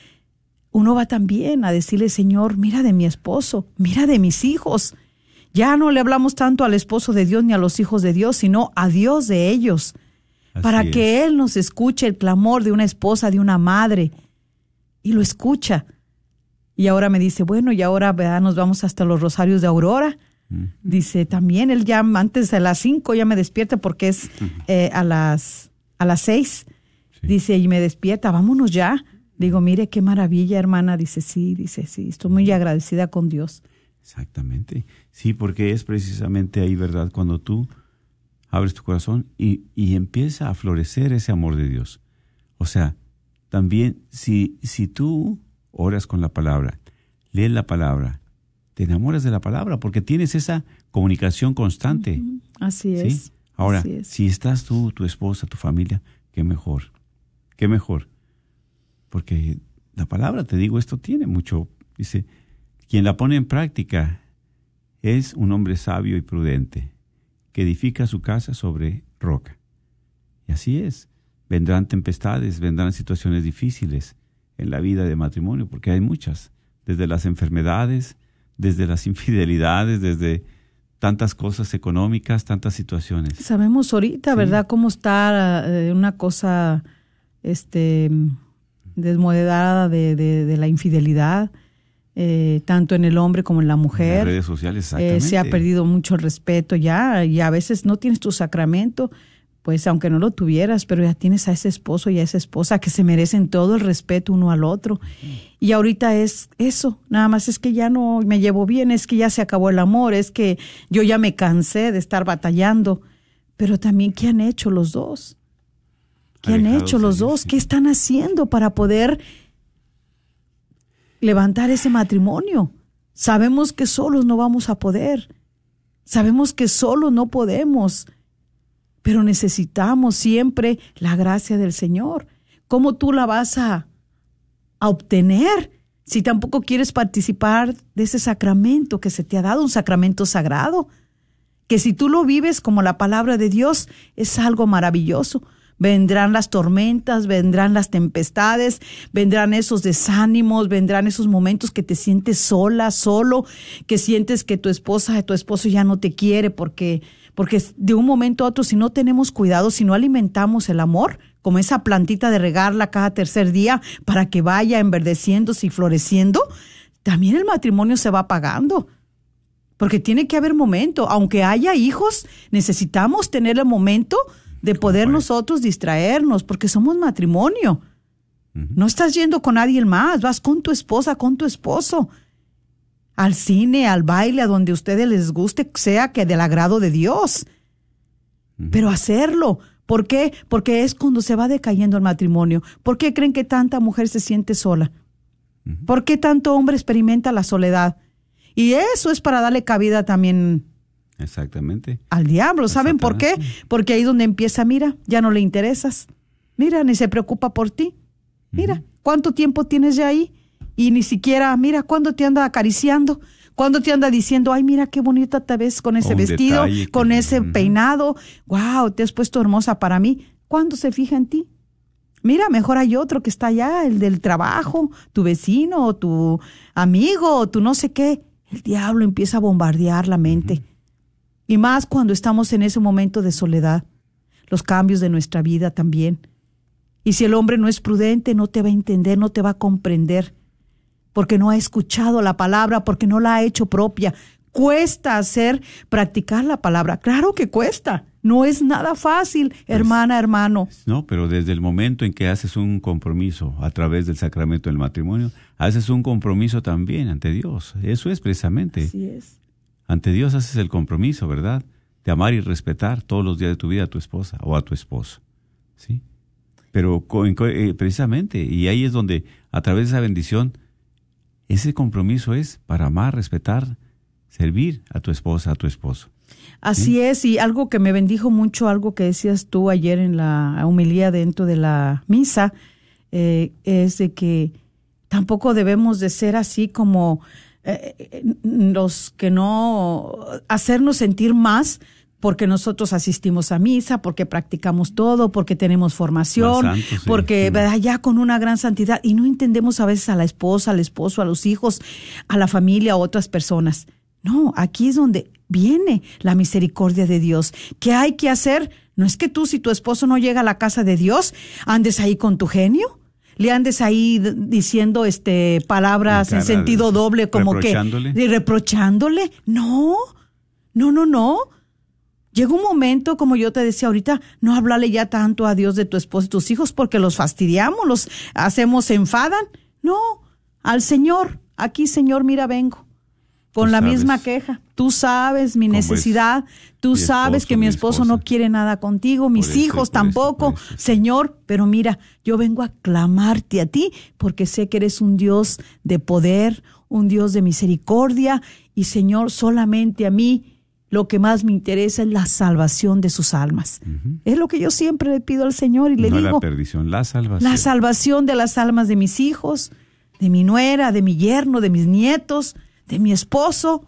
uno va también a decirle, Señor, mira de mi esposo, mira de mis hijos. Ya no le hablamos tanto al esposo de Dios ni a los hijos de Dios, sino a Dios de ellos. Así para es. Que Él nos escuche el clamor de una esposa, de una madre. Y lo escucha. Y ahora me dice, bueno, y ahora ¿verdad? Nos vamos hasta los rosarios de Aurora. Dice, también él ya antes de las cinco ya me despierta porque es eh, a las a las seis. Sí. Dice, y me despierta, vámonos ya. Digo, mire qué maravilla, hermana. Dice, sí, dice, sí, estoy muy agradecida con Dios. Exactamente. Sí, porque es precisamente ahí, ¿verdad? Cuando tú abres tu corazón y, y empieza a florecer ese amor de Dios. O sea, también si, si tú oras con la palabra, lees la palabra, te enamoras de la palabra porque tienes esa comunicación constante. Uh-huh. Así es. ¿Sí? Ahora, Así es. Si estás tú, tu esposa, tu familia, qué mejor, qué mejor. Porque la palabra, te digo, esto tiene mucho. Dice, quien la pone en práctica es un hombre sabio y prudente que edifica su casa sobre roca. Y así es. Vendrán tempestades, vendrán situaciones difíciles en la vida de matrimonio, porque hay muchas, desde las enfermedades, desde las infidelidades, desde tantas cosas económicas, tantas situaciones. Sabemos ahorita, sí. ¿verdad?, cómo está eh, una cosa este, desmoderada de, de, de la infidelidad, eh, tanto en el hombre como en la mujer. En las redes sociales, exactamente. Eh, se ha perdido mucho el respeto ya, y a veces no tienes tu sacramento, pues aunque no lo tuvieras, pero ya tienes a ese esposo y a esa esposa que se merecen todo el respeto uno al otro. Y ahorita es eso, nada más es que ya no me llevo bien, es que ya se acabó el amor, es que yo ya me cansé de estar batallando. Pero también, ¿qué han hecho los dos? ¿Qué han hecho los dos? ¿Qué están haciendo para poder levantar ese matrimonio? Sabemos que solos no vamos a poder. Sabemos que solos no podemos. Pero necesitamos siempre la gracia del Señor. ¿Cómo tú la vas a, a obtener si tampoco quieres participar de ese sacramento que se te ha dado, un sacramento sagrado? Que si tú lo vives como la palabra de Dios, es algo maravilloso. Vendrán las tormentas, vendrán las tempestades, vendrán esos desánimos, vendrán esos momentos que te sientes sola, solo, que sientes que tu esposa, tu esposo ya no te quiere porque, porque de un momento a otro, si no tenemos cuidado, si no alimentamos el amor, como esa plantita de regarla cada tercer día para que vaya enverdeciéndose y floreciendo, también el matrimonio se va apagando. Porque tiene que haber momento, aunque haya hijos, necesitamos tener el momento de poder nosotros distraernos, porque somos matrimonio. Uh-huh. No estás yendo con nadie más, vas con tu esposa, con tu esposo, al cine, al baile, a donde a ustedes les guste, sea que del agrado de Dios. Uh-huh. Pero hacerlo, ¿por qué? Porque es cuando se va decayendo el matrimonio. ¿Por qué creen que tanta mujer se siente sola? Uh-huh. ¿Por qué tanto hombre experimenta la soledad? Y eso es para darle cabida también Exactamente. al diablo. ¿Saben por qué? Porque ahí es donde empieza, mira, ya no le interesas. Mira, ni se preocupa por ti. Mira, uh-huh. ¿cuánto tiempo tienes ya ahí? Y ni siquiera, mira, ¿cuándo te anda acariciando? ¿Cuándo te anda diciendo, ay, mira qué bonita te ves con ese vestido, con que... ese uh-huh. peinado? Wow, te has puesto hermosa para mí. ¿Cuándo se fija en ti? Mira, mejor hay otro que está allá, el del trabajo, tu vecino, o tu amigo, o tu no sé qué. El diablo empieza a bombardear la mente. Uh-huh. Y más cuando estamos en ese momento de soledad. Los cambios de nuestra vida también. Y si el hombre no es prudente, no te va a entender, no te va a comprender. Porque no ha escuchado la palabra, porque no la ha hecho propia. Cuesta hacer, practicar la palabra. Claro que cuesta. No es nada fácil, pues, hermana, hermano. No, pero desde el momento en que haces un compromiso a través del sacramento del matrimonio, haces un compromiso también ante Dios. Eso es precisamente. Así es. Ante Dios haces el compromiso, ¿verdad? De amar y respetar todos los días de tu vida a tu esposa o a tu esposo. ¿Sí? Pero eh, precisamente, y ahí es donde, a través de esa bendición, ese compromiso es para amar, respetar, servir a tu esposa, a tu esposo. Así ¿Sí? es, y algo que me bendijo mucho, algo que decías tú ayer en la homilía dentro de la misa, eh, es de que tampoco debemos de ser así como eh, los que no, hacernos sentir más porque nosotros asistimos a misa, porque practicamos todo, porque tenemos formación, santo, sí. porque ¿verdad? Ya con una gran santidad, y no entendemos a veces a la esposa, al esposo, a los hijos, a la familia, a otras personas. No, aquí es donde viene la misericordia de Dios. ¿Qué hay que hacer? No es que tú, si tu esposo no llega a la casa de Dios, andes ahí con tu genio, le andes ahí d- diciendo este palabras en, en sentido de, doble, como reprochándole. que... reprochándole. No, no, no, no. Llega un momento, como yo te decía ahorita, no hablarle ya tanto a Dios de tu esposo y tus hijos porque los fastidiamos, los hacemos, se enfadan. No, al Señor, aquí Señor, mira, vengo. Con la misma queja. Tú sabes mi necesidad. Tú sabes que mi esposo no quiere nada contigo, mis hijos tampoco. Señor, pero mira, yo vengo a clamarte a ti porque sé que eres un Dios de poder, un Dios de misericordia. Y Señor, solamente a mí lo que más me interesa es la salvación de sus almas. Uh-huh. Es lo que yo siempre le pido al Señor y le no digo. La perdición, la salvación. La salvación de las almas de mis hijos, de mi nuera, de mi yerno, de mis nietos, de mi esposo.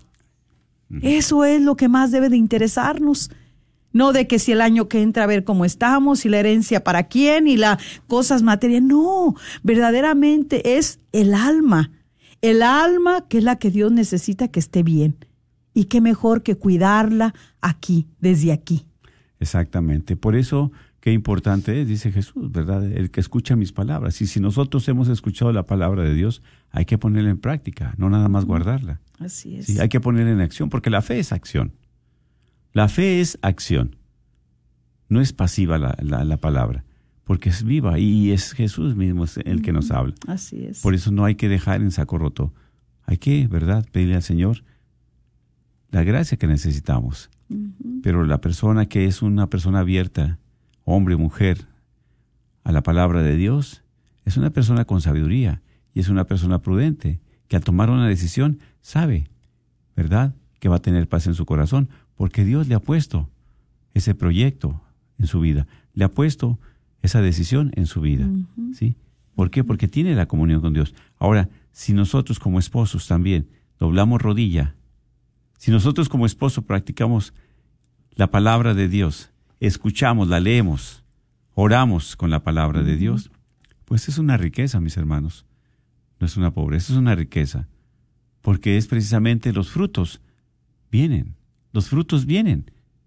Eso es lo que más debe de interesarnos. No de que si el año que entra a ver cómo estamos, y la herencia para quién, y las cosas materiales. No, verdaderamente es el alma. El alma que es la que Dios necesita que esté bien. Y qué mejor que cuidarla aquí, desde aquí. Exactamente. Por eso, qué importante es, dice Jesús, ¿verdad? El que escucha mis palabras. Y si nosotros hemos escuchado la palabra de Dios, hay que ponerla en práctica, no nada más guardarla. Así es. Sí, hay que ponerla en acción, porque la fe es acción. La fe es acción. no es pasiva la, la, la palabra, porque es viva y es Jesús mismo el que nos habla. Así es. Por eso no hay que dejar en saco roto. Hay que, ¿verdad?, pedirle al Señor la gracia que necesitamos. Uh-huh. Pero la persona que es una persona abierta, hombre o mujer, a la palabra de Dios, es una persona con sabiduría y es una persona prudente, que al tomar una decisión sabe, ¿verdad?, que va a tener paz en su corazón, porque Dios le ha puesto ese proyecto en su vida, le ha puesto esa decisión en su vida. Uh-huh. ¿Sí? ¿Por qué? Porque tiene la comunión con Dios. Ahora, si nosotros como esposos también doblamos rodilla, si nosotros como esposos practicamos la palabra de Dios, escuchamos, la leemos, oramos con la palabra uh-huh. de Dios, pues es una riqueza, mis hermanos. No es una pobreza, es una riqueza. Porque es precisamente los frutos vienen, los frutos vienen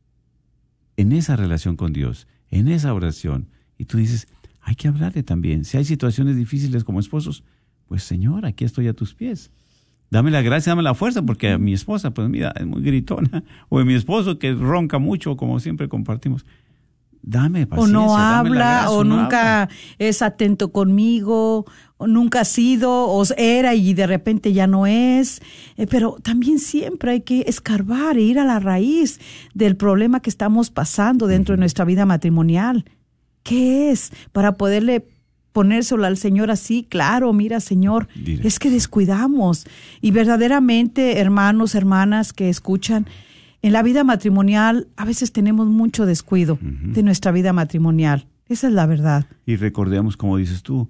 en esa relación con Dios, en esa oración. Y tú dices, hay que hablarle también. Si hay situaciones difíciles como esposos, pues Señor, aquí estoy a tus pies. Dame la gracia, dame la fuerza, porque a mi esposa, pues mira, es muy gritona. O a mi esposo que ronca mucho, como siempre compartimos. Dame paciencia. O no habla, gracia, o no nunca habla. Es atento conmigo, o nunca ha sido, o era y de repente ya no es. Eh, pero también siempre hay que escarbar e ir a la raíz del problema que estamos pasando dentro uh-huh. de nuestra vida matrimonial. ¿Qué es? Para poderle ponérselo al Señor así, claro, mira, Señor, Directo. Es que descuidamos. Y verdaderamente, hermanos, hermanas que escuchan, en la vida matrimonial a veces tenemos mucho descuido uh-huh. de nuestra vida matrimonial. Esa es la verdad. Y recordemos, como dices tú,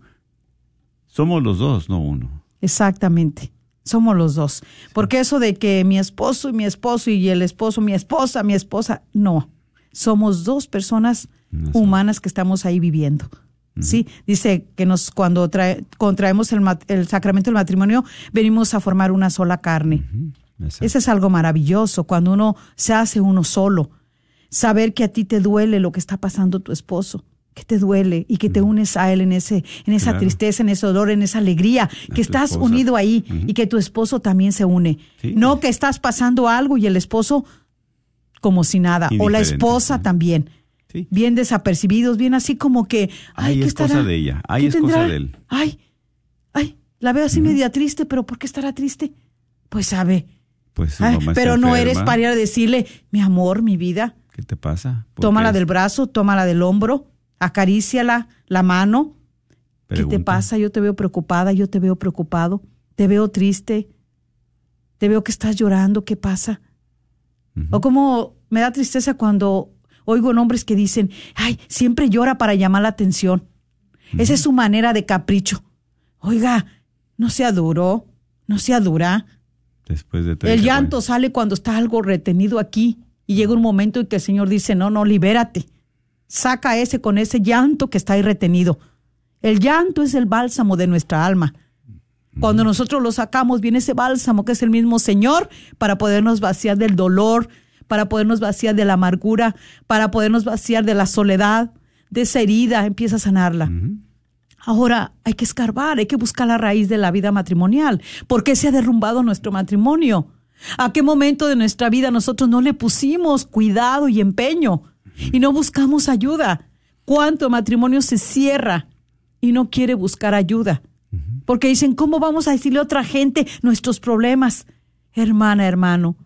somos los dos, no uno. Exactamente, somos los dos. Sí. Porque eso de que mi esposo y mi esposo y el esposo, mi esposa, mi esposa, no. Somos dos personas no humanas que estamos ahí viviendo. Uh-huh. Sí, dice que nos cuando trae, contraemos el, el sacramento del matrimonio, venimos a formar una sola carne. Uh-huh. Eso es algo maravilloso, cuando uno se hace uno solo. Saber que a ti te duele lo que está pasando tu esposo, que te duele y que te unes a él en ese, en esa claro. tristeza, en ese dolor, en esa alegría, a que estás esposa. Unido ahí uh-huh. y que tu esposo también se une. Sí. No que estás pasando algo y el esposo como si nada, o la esposa ¿sí? también. Sí. Bien desapercibidos, bien así como que... Ay, es cosa de ella, ay, es cosa de él. Ay, ay, la veo así uh-huh. media triste, pero ¿por qué estará triste? Pues sabe... Pues, Ay, pero no eres para ir a decirle, mi amor, mi vida. ¿Qué te pasa? Tómala del brazo, tómala del hombro, acaríciala la mano. Pregunta. ¿Qué te pasa? Yo te veo preocupada, yo te veo preocupado, te veo triste, te veo que estás llorando, ¿qué pasa? Uh-huh. O como me da tristeza cuando oigo hombres que dicen, ay, siempre llora para llamar la atención. Uh-huh. Esa es su manera de capricho. Oiga, no sea duro, no sea dura. Después de el llanto años. Sale cuando está algo retenido aquí y llega un momento en que el Señor dice, no, no, libérate. Saca ese con ese llanto que está ahí retenido. El llanto es el bálsamo de nuestra alma. Cuando uh-huh. nosotros lo sacamos, viene ese bálsamo que es el mismo Señor para podernos vaciar del dolor, para podernos vaciar de la amargura, para podernos vaciar de la soledad, de esa herida, empieza a sanarla. Uh-huh. Ahora hay que escarbar, hay que buscar la raíz de la vida matrimonial. ¿Por qué se ha derrumbado nuestro matrimonio? ¿A qué momento de nuestra vida nosotros no le pusimos cuidado y empeño y no buscamos ayuda? ¿Cuánto matrimonio se cierra y no quiere buscar ayuda? Porque dicen, ¿cómo vamos a decirle a otra gente nuestros problemas? Hermana, hermano,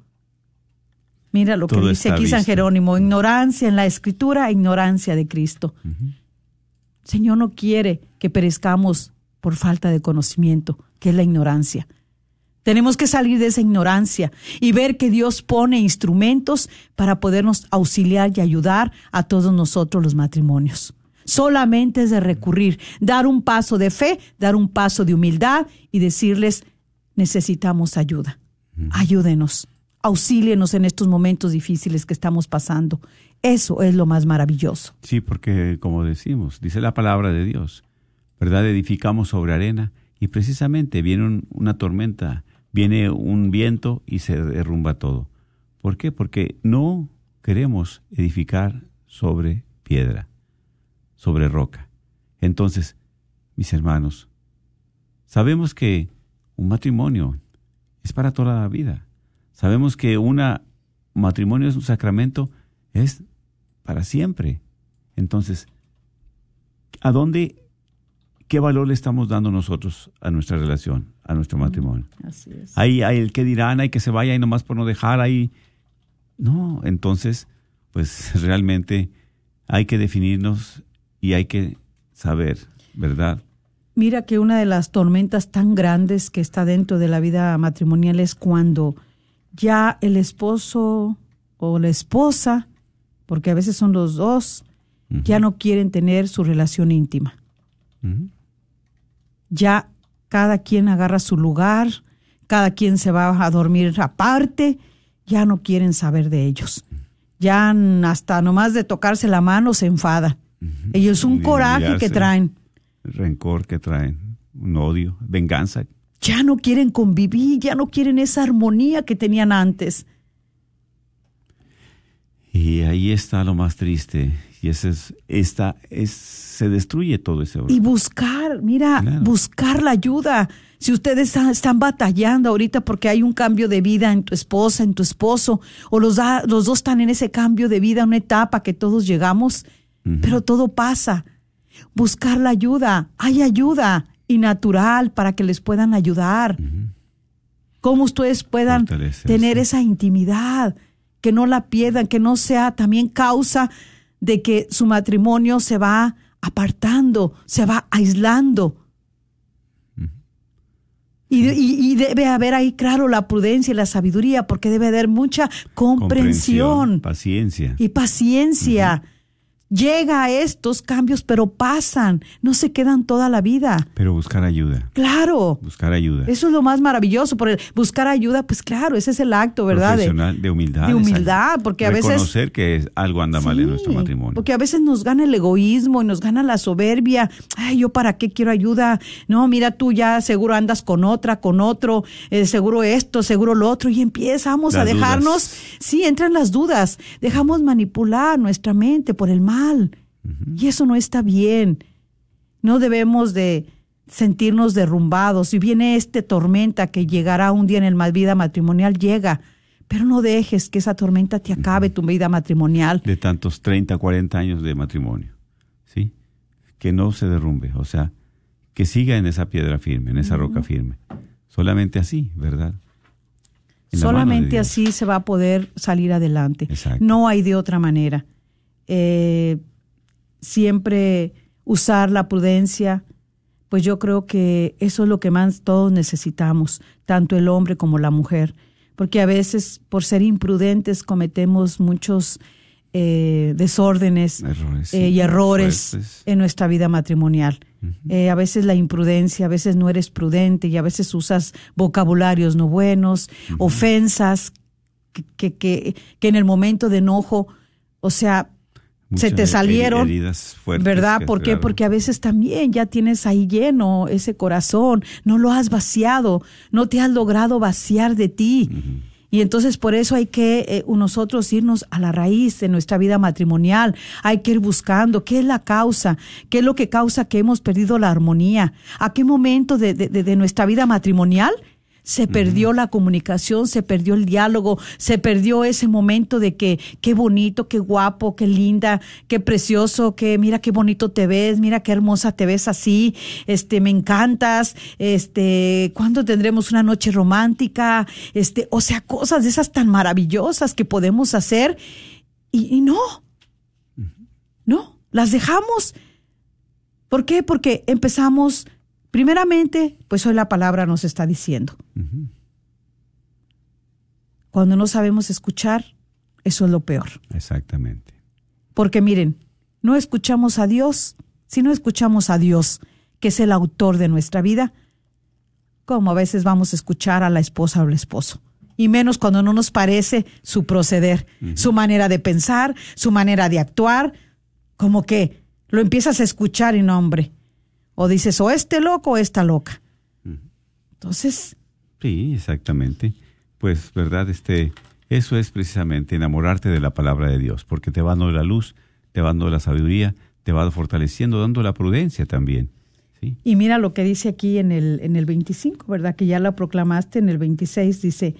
mira lo Todo que dice aquí visto. San Jerónimo, ignorancia en la Escritura, ignorancia de Cristo. Uh-huh. Señor no quiere que perezcamos por falta de conocimiento, que es la ignorancia. Tenemos que salir de esa ignorancia y ver que Dios pone instrumentos para podernos auxiliar y ayudar a todos nosotros los matrimonios. Solamente es de recurrir, dar un paso de fe, dar un paso de humildad y decirles, necesitamos ayuda. Ayúdenos, auxílienos en estos momentos difíciles que estamos pasando. Eso es lo más maravilloso. Sí, porque como decimos, dice la palabra de Dios, ¿verdad? Edificamos sobre arena y precisamente viene un, una tormenta, viene un viento y se derrumba todo. ¿Por qué? Porque no queremos edificar sobre piedra, sobre roca. Entonces, mis hermanos, sabemos que un matrimonio es para toda la vida. Sabemos que un matrimonio es un sacramento, es para siempre. Entonces, ¿a dónde, qué valor le estamos dando nosotros a nuestra relación, a nuestro matrimonio? Así es. Hay, hay el que dirán, hay que se vaya y nomás por no dejar ahí. No, entonces, pues realmente hay que definirnos y hay que saber, ¿verdad? Mira que una de las tormentas tan grandes que está dentro de la vida matrimonial es cuando ya el esposo o la esposa, porque a veces son los dos, uh-huh. ya no quieren tener su relación íntima. Uh-huh. Ya cada quien agarra su lugar, cada quien se va a dormir aparte, ya no quieren saber de ellos. Ya hasta nomás de tocarse la mano se enfada. Uh-huh. Ellos un coraje que traen. El rencor que traen, un odio, venganza. Ya no quieren convivir, ya no quieren esa armonía que tenían antes. Y ahí está lo más triste. Y ese es, esta, es, se destruye todo ese orden. Y buscar, mira, claro. buscar la ayuda. Si ustedes están, están batallando ahorita porque hay un cambio de vida en tu esposa, en tu esposo, o los, da, los dos están en ese cambio de vida, una etapa que todos llegamos, uh-huh. pero todo pasa. Buscar la ayuda. Hay ayuda y natural para que les puedan ayudar. Uh-huh. Cómo ustedes puedan tener esa intimidad, que no la pierdan, que no sea también causa de que su matrimonio se va apartando, se va aislando. Uh-huh. Y, y, y debe haber ahí, claro, la prudencia y la sabiduría, porque debe haber mucha comprensión. comprensión paciencia. Y paciencia. Uh-huh. Llega a estos cambios, pero pasan, no se quedan toda la vida. Pero buscar ayuda. Claro. Buscar ayuda. Eso es lo más maravilloso, porque buscar ayuda, pues claro, ese es el acto, ¿verdad? Profesional, de, de humildad. De humildad, porque a veces... Reconocer que algo anda sí, mal en nuestro matrimonio. Porque a veces nos gana el egoísmo y nos gana la soberbia. Ay, ¿yo para qué quiero ayuda? No, mira, tú ya seguro andas con otra, con otro, eh, seguro esto, seguro lo otro, y empezamos las a dejarnos... Dudas. Sí, entran las dudas. Dejamos manipular nuestra mente por el mal. Uh-huh. Y eso no está bien. No debemos de sentirnos derrumbados. Si viene esta tormenta que llegará un día en el vida matrimonial, llega. Pero no dejes que esa tormenta te acabe uh-huh. tu vida matrimonial. De tantos treinta, cuarenta años de matrimonio. ¿Sí? Que no se derrumbe. O sea, que siga en esa piedra firme, en esa uh-huh. roca firme. Solamente así, ¿verdad? Solamente así se va a poder salir adelante. Exacto. No hay de otra manera. Eh, siempre usar la prudencia, pues yo creo que eso es lo que más todos necesitamos, tanto el hombre como la mujer, porque a veces por ser imprudentes cometemos muchos eh, desórdenes errores, eh, sí, y errores fuertes. En nuestra vida matrimonial. Uh-huh. Eh, a veces la imprudencia, a veces no eres prudente y a veces usas vocabularios no buenos, uh-huh. ofensas que, que, que, que en el momento de enojo, o sea, muchas se te salieron, heridas fuertes, ¿verdad? ¿Por qué? Porque a veces también ya tienes ahí lleno ese corazón, no lo has vaciado, no te has logrado vaciar de ti. Uh-huh. Y entonces por eso hay que eh, nosotros irnos a la raíz de nuestra vida matrimonial. Hay que ir buscando qué es la causa, qué es lo que causa que hemos perdido la armonía, a qué momento de, de, de nuestra vida matrimonial se perdió uh-huh. la comunicación, se perdió el diálogo, se perdió ese momento de que qué bonito, qué guapo, qué linda, qué precioso, que mira qué bonito te ves, mira qué hermosa te ves así, este me encantas, este ¿cuándo tendremos una noche romántica? Este, o sea, cosas de esas tan maravillosas que podemos hacer y, y no. Uh-huh. No, las dejamos. ¿Por qué? Porque empezamos primeramente, pues hoy la palabra nos está diciendo. Uh-huh. Cuando no sabemos escuchar, eso es lo peor. Exactamente. Porque miren, no escuchamos a Dios. Si no escuchamos a Dios, que es el autor de nuestra vida, como a veces vamos a escuchar a la esposa o al esposo. Y menos cuando no nos parece su proceder, uh-huh. su manera de pensar, su manera de actuar, como que lo empiezas a escuchar y no, hombre. O dices, o este loco o esta loca. Entonces... Sí, exactamente. Pues, ¿verdad? Este, eso es precisamente enamorarte de la palabra de Dios, porque te va dando la luz, te va dando la sabiduría, te va fortaleciendo, dando la prudencia también. ¿Sí? Y mira lo que dice aquí en el, en el veinticinco, ¿verdad? Que ya la proclamaste en el veintiséis, dice,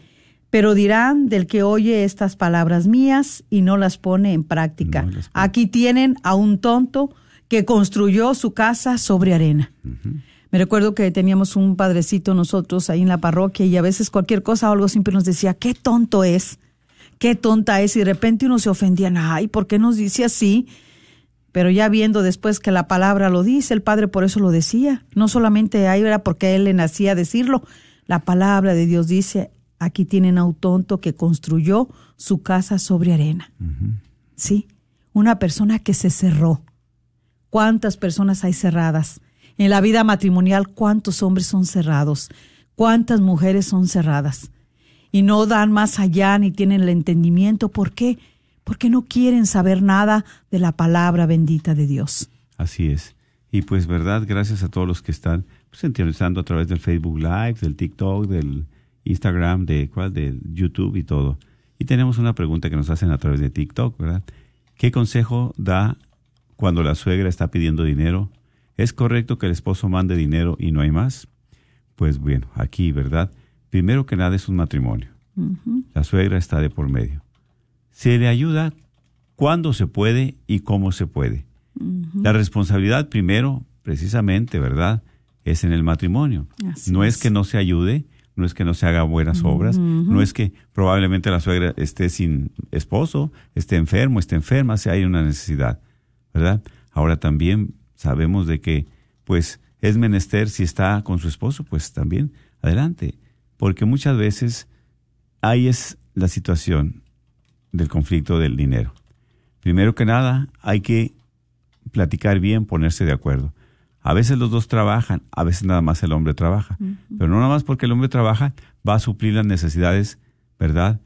pero dirán del que oye estas palabras mías y no las pone en práctica. No Aquí tienen a un tonto que construyó su casa sobre arena. Uh-huh. Me recuerdo que teníamos un padrecito nosotros ahí en la parroquia y a veces cualquier cosa o algo siempre nos decía, qué tonto es, qué tonta es, y de repente uno se ofendía, ay, ¿por qué nos dice así? Pero ya viendo después que la palabra lo dice, el Padre por eso lo decía. No solamente ahí era porque a él le nacía decirlo. La palabra de Dios dice, aquí tienen a un tonto que construyó su casa sobre arena. Uh-huh. Sí, una persona que se cerró. ¿Cuántas personas hay cerradas? En la vida matrimonial, ¿cuántos hombres son cerrados? ¿Cuántas mujeres son cerradas? Y no dan más allá ni tienen el entendimiento. ¿Por qué? Porque no quieren saber nada de la palabra bendita de Dios. Así es. Y pues, verdad, gracias a todos los que están pues, interesando a través del Facebook Live, del TikTok, del Instagram, de cuál, de YouTube y todo. Y tenemos una pregunta que nos hacen a través de TikTok, ¿verdad? ¿Qué consejo da cuando la suegra está pidiendo dinero? ¿Es correcto que el esposo mande dinero y no hay más? Pues bueno, aquí, ¿verdad? Primero que nada es un matrimonio. Uh-huh. La suegra está de por medio. Se le ayuda cuando se puede y cómo se puede. Uh-huh. La responsabilidad primero, precisamente, ¿verdad?, es en el matrimonio. Así no es. es que no se ayude, no es que no se haga buenas uh-huh. obras, no es que probablemente la suegra esté sin esposo, esté enfermo, esté enferma, si hay una necesidad, ¿verdad? Ahora también sabemos de que, pues, es menester, si está con su esposo, pues también adelante. Porque muchas veces ahí es la situación del conflicto del dinero. Primero que nada, hay que platicar bien, ponerse de acuerdo. A veces los dos trabajan, a veces nada más el hombre trabaja. Uh-huh. Pero no nada más porque el hombre trabaja, va a suplir las necesidades, ¿verdad?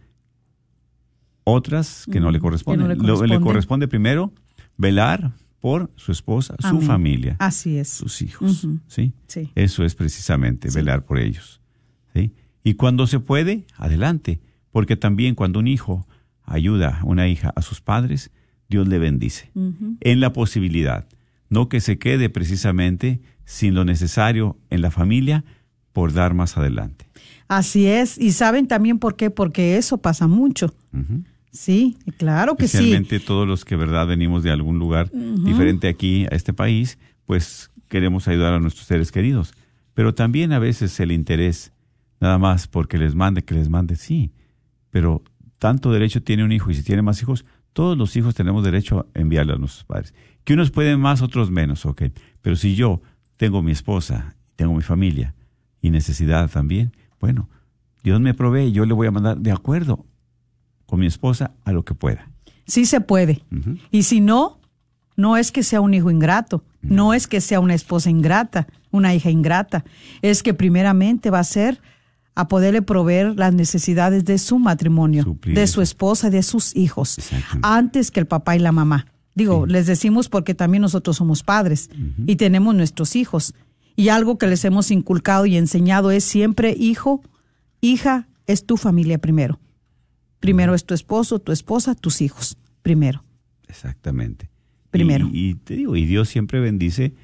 Otras que uh-huh. no le corresponden. No le, corresponde. Lo, le corresponde primero velar por su esposa, Amén. Su familia. Así es. Sus hijos. Uh-huh. ¿sí? Sí. Eso es precisamente, sí. velar por ellos. ¿Sí? Y cuando se puede, adelante. Porque también cuando un hijo ayuda a una hija a sus padres, Dios le bendice. Uh-huh. En la posibilidad. No que se quede precisamente sin lo necesario en la familia por dar más adelante. Así es. Y ¿saben también por qué? Porque eso pasa mucho. Uh-huh. Sí, claro que sí. Especialmente todos los que, verdad, venimos de algún lugar uh-huh. diferente aquí a este país, pues queremos ayudar a nuestros seres queridos. Pero también a veces el interés, nada más porque les mande, que les mande, sí. Pero tanto derecho tiene un hijo, y si tiene más hijos, todos los hijos tenemos derecho a enviarle a nuestros padres. Que unos pueden más, otros menos, ok. Pero si yo tengo mi esposa, tengo mi familia y necesidad también, bueno, Dios me provee, yo le voy a mandar de acuerdo con mi esposa a lo que pueda. Sí se puede. Uh-huh. Y si no, no es que sea un hijo ingrato, uh-huh. no es que sea una esposa ingrata, una hija ingrata. Es que primeramente va a ser a poderle proveer las necesidades de su matrimonio, Suplir de su esposa y de sus hijos, antes que el papá y la mamá. Digo, sí. les decimos porque también nosotros somos padres uh-huh. y tenemos nuestros hijos. Y algo que les hemos inculcado y enseñado es siempre, hijo, hija, es tu familia primero. Primero uh-huh. es tu esposo, tu esposa, tus hijos, primero. Exactamente. Primero. Y, y te digo, y Dios siempre bendice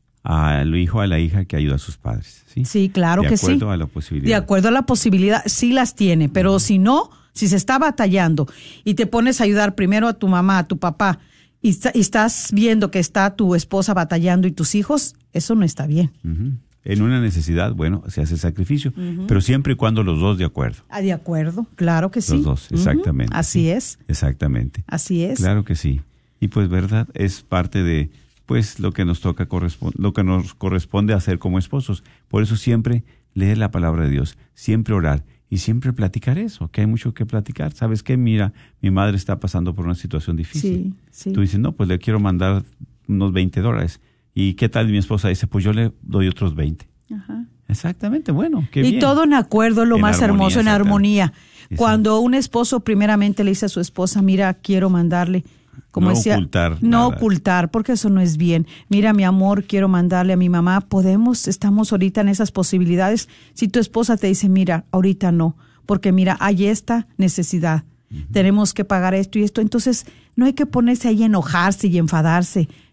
al hijo, a la hija que ayuda a sus padres. Sí, sí claro que sí. De acuerdo a la posibilidad. De acuerdo a la posibilidad, sí las tiene, pero uh-huh. si no, si se está batallando y te pones a ayudar primero a tu mamá, a tu papá, y, está, y estás viendo que está tu esposa batallando y tus hijos, eso no está bien. Uh-huh. En una necesidad, bueno, se hace sacrificio, uh-huh. pero siempre y cuando los dos de acuerdo. Ah, de acuerdo, claro que sí. Los dos, exactamente. Uh-huh. Así sí. es. Exactamente. Así es. Claro que sí. Y pues, verdad, es parte de pues lo que nos toca corresponde, lo que nos corresponde hacer como esposos. Por eso siempre leer la palabra de Dios, siempre orar y siempre platicar eso, que hay mucho que platicar. ¿Sabes qué? Mira, mi madre está pasando por una situación difícil. Sí, sí. Tú dices, no, pues le quiero mandar unos veinte dólares. ¿Y qué tal? Mi esposa dice, pues yo le doy otros veinte. Ajá. Exactamente, bueno, qué y bien. Y todo en acuerdo, lo en más armonía, hermoso, en armonía. Cuando un esposo primeramente le dice a su esposa, mira, quiero mandarle, como no decía, ocultar no nada. ocultar, porque eso no es bien. Mira, mi amor, quiero mandarle a mi mamá, podemos, estamos ahorita en esas posibilidades. Si tu esposa te dice, mira, ahorita no, porque mira, hay esta necesidad, uh-huh. tenemos que pagar esto y esto, entonces no hay que ponerse ahí a enojarse y enfadarse.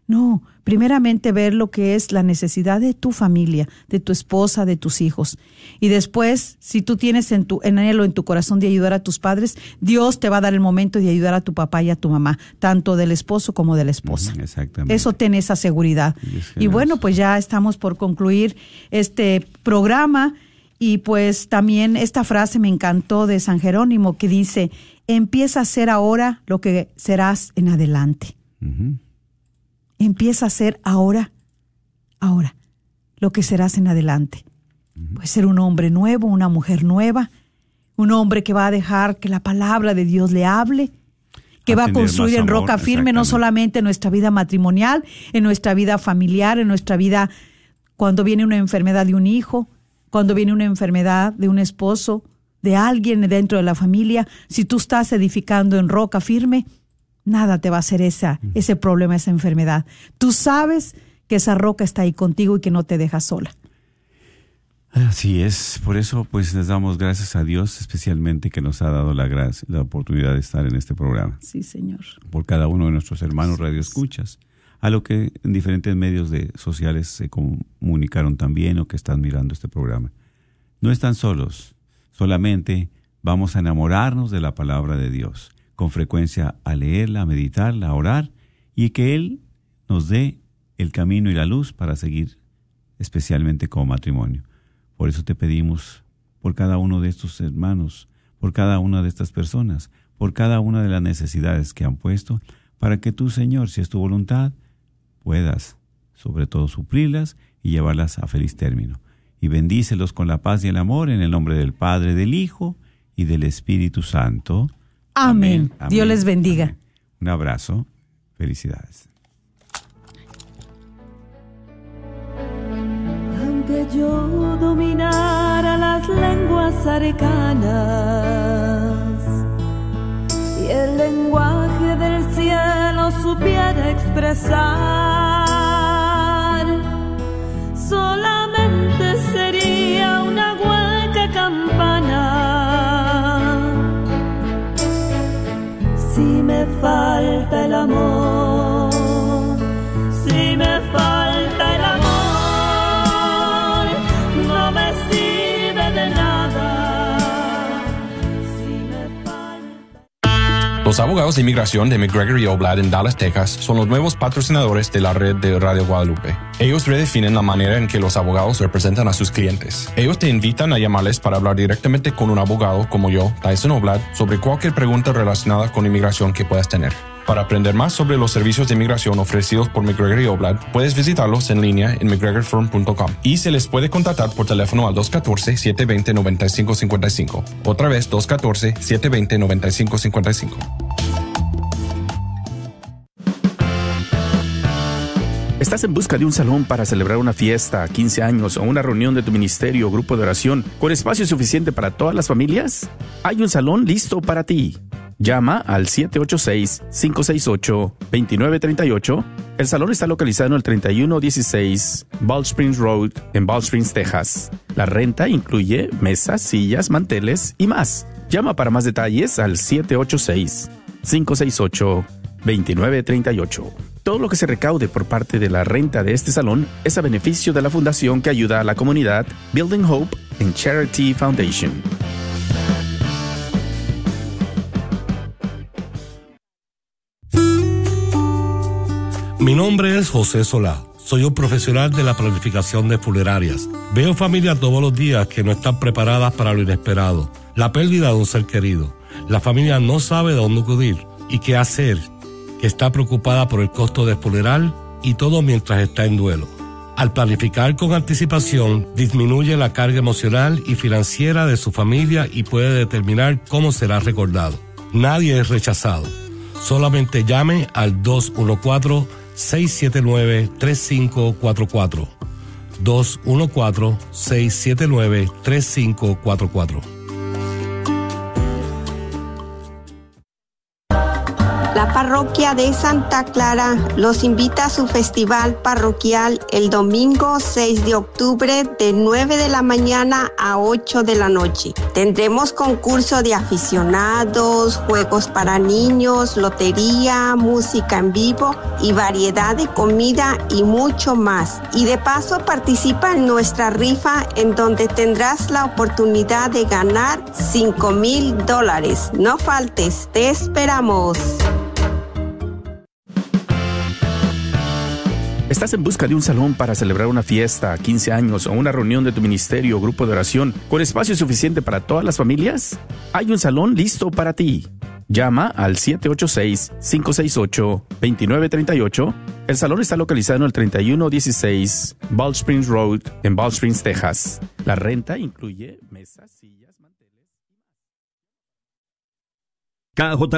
No, primeramente ver lo que es la necesidad de tu familia, de tu esposa, de tus hijos. Y después, si tú tienes en tu en anhelo en tu corazón de ayudar a tus padres, Dios te va a dar el momento de ayudar a tu papá y a tu mamá, tanto del esposo como de la esposa. Exactamente. Eso ten esa seguridad. Y bueno, pues ya estamos por concluir este programa. Y pues también esta frase me encantó de San Jerónimo que dice, empieza a ser ahora lo que serás en adelante. Uh-huh. Empieza a ser ahora, ahora, lo que serás en adelante. Uh-huh. Puede ser un hombre nuevo, una mujer nueva, un hombre que va a dejar que la palabra de Dios le hable, que a va a construir en roca firme no solamente en nuestra vida matrimonial, en nuestra vida familiar, en nuestra vida cuando viene una enfermedad de un hijo, cuando viene una enfermedad de un esposo, de alguien dentro de la familia. Si tú estás edificando en roca firme, nada te va a hacer esa, ese problema, esa enfermedad. Tú sabes que esa roca está ahí contigo y que no te deja sola. Así es, por eso pues les damos gracias a Dios, especialmente que nos ha dado la gracia, la oportunidad de estar en este programa. Sí, Señor. Por cada uno de nuestros hermanos radioescuchas, a lo que en diferentes medios de sociales se comunicaron también o que están mirando este programa. No están solos, solamente vamos a enamorarnos de la palabra de Dios, con frecuencia a leerla, a meditarla, a orar, y que Él nos dé el camino y la luz para seguir, especialmente como matrimonio. Por eso te pedimos por cada uno de estos hermanos, por cada una de estas personas, por cada una de las necesidades que han puesto, para que tú, Señor, si es tu voluntad, puedas sobre todo suplirlas y llevarlas a feliz término. Y bendícelos con la paz y el amor en el nombre del Padre, del Hijo y del Espíritu Santo. Amén. Amén. Dios les bendiga. Amén. Un abrazo. Felicidades. Aunque yo dominara las lenguas arcanas y el lenguaje del cielo supiera expresar, solamente sería una hueca campana. Si me falta el amor, si me falta el amor, no me sirve de nada. Si me falta... Los abogados de inmigración de McGregor y Oblad en Dallas, Texas, son los nuevos patrocinadores de la red de Radio Guadalupe. Ellos redefinen la manera en que los abogados representan a sus clientes. Ellos te invitan a llamarles para hablar directamente con un abogado como yo, Tyson Oblad, sobre cualquier pregunta relacionada con inmigración que puedas tener. Para aprender más sobre los servicios de inmigración ofrecidos por McGregor y Oblad, puedes visitarlos en línea en mcgregor firm punto com y se les puede contactar por teléfono al dos uno cuatro, siete dos cero, nueve cinco cinco cinco. Otra vez, dos uno cuatro, siete dos cero, nueve cinco cinco cinco. ¿Estás en busca de un salón para celebrar una fiesta, quince años o una reunión de tu ministerio o grupo de oración con espacio suficiente para todas las familias? Hay un salón listo para ti. Llama al siete ocho seis, cinco seis ocho, dos nueve tres ocho. El salón está localizado en el treinta y uno dieciséis Bald Springs Road en Bald Springs, Texas. La renta incluye mesas, sillas, manteles y más. Llama para más detalles al siete ocho seis, cinco seis ocho, dos nueve tres ocho. Todo lo que se recaude por parte de la renta de este salón es a beneficio de la fundación que ayuda a la comunidad Building Hope and Charity Foundation. Mi nombre es José Solá. Soy un profesional de la planificación de funerarias. Veo familias todos los días que no están preparadas para lo inesperado. La pérdida de un ser querido. La familia no sabe de dónde acudir y qué hacer, que está preocupada por el costo del funeral y todo mientras está en duelo. Al planificar con anticipación, disminuye la carga emocional y financiera de su familia y puede determinar cómo será recordado. Nadie es rechazado. Solamente llame al dos uno cuatro, seis siete nueve, tres cinco cuatro cuatro. dos uno cuatro, seis siete nueve, tres cinco cuatro cuatro. La parroquia de Santa Clara los invita a su festival parroquial el domingo seis de octubre de nueve de la mañana a ocho de la noche. Tendremos concurso de aficionados, juegos para niños, lotería, música en vivo y variedad de comida y mucho más. Y de paso participa en nuestra rifa en donde tendrás la oportunidad de ganar cinco mil dólares. No faltes, te esperamos. ¿Estás en busca de un salón para celebrar una fiesta, quince años o una reunión de tu ministerio o grupo de oración con espacio suficiente para todas las familias? Hay un salón listo para ti. Llama al siete ocho seis, cinco seis ocho, dos nueve tres ocho. El salón está localizado en el treinta y uno dieciséis Bald Springs Road en Bald Springs, Texas. La renta incluye mesas, sillas, manteles. K J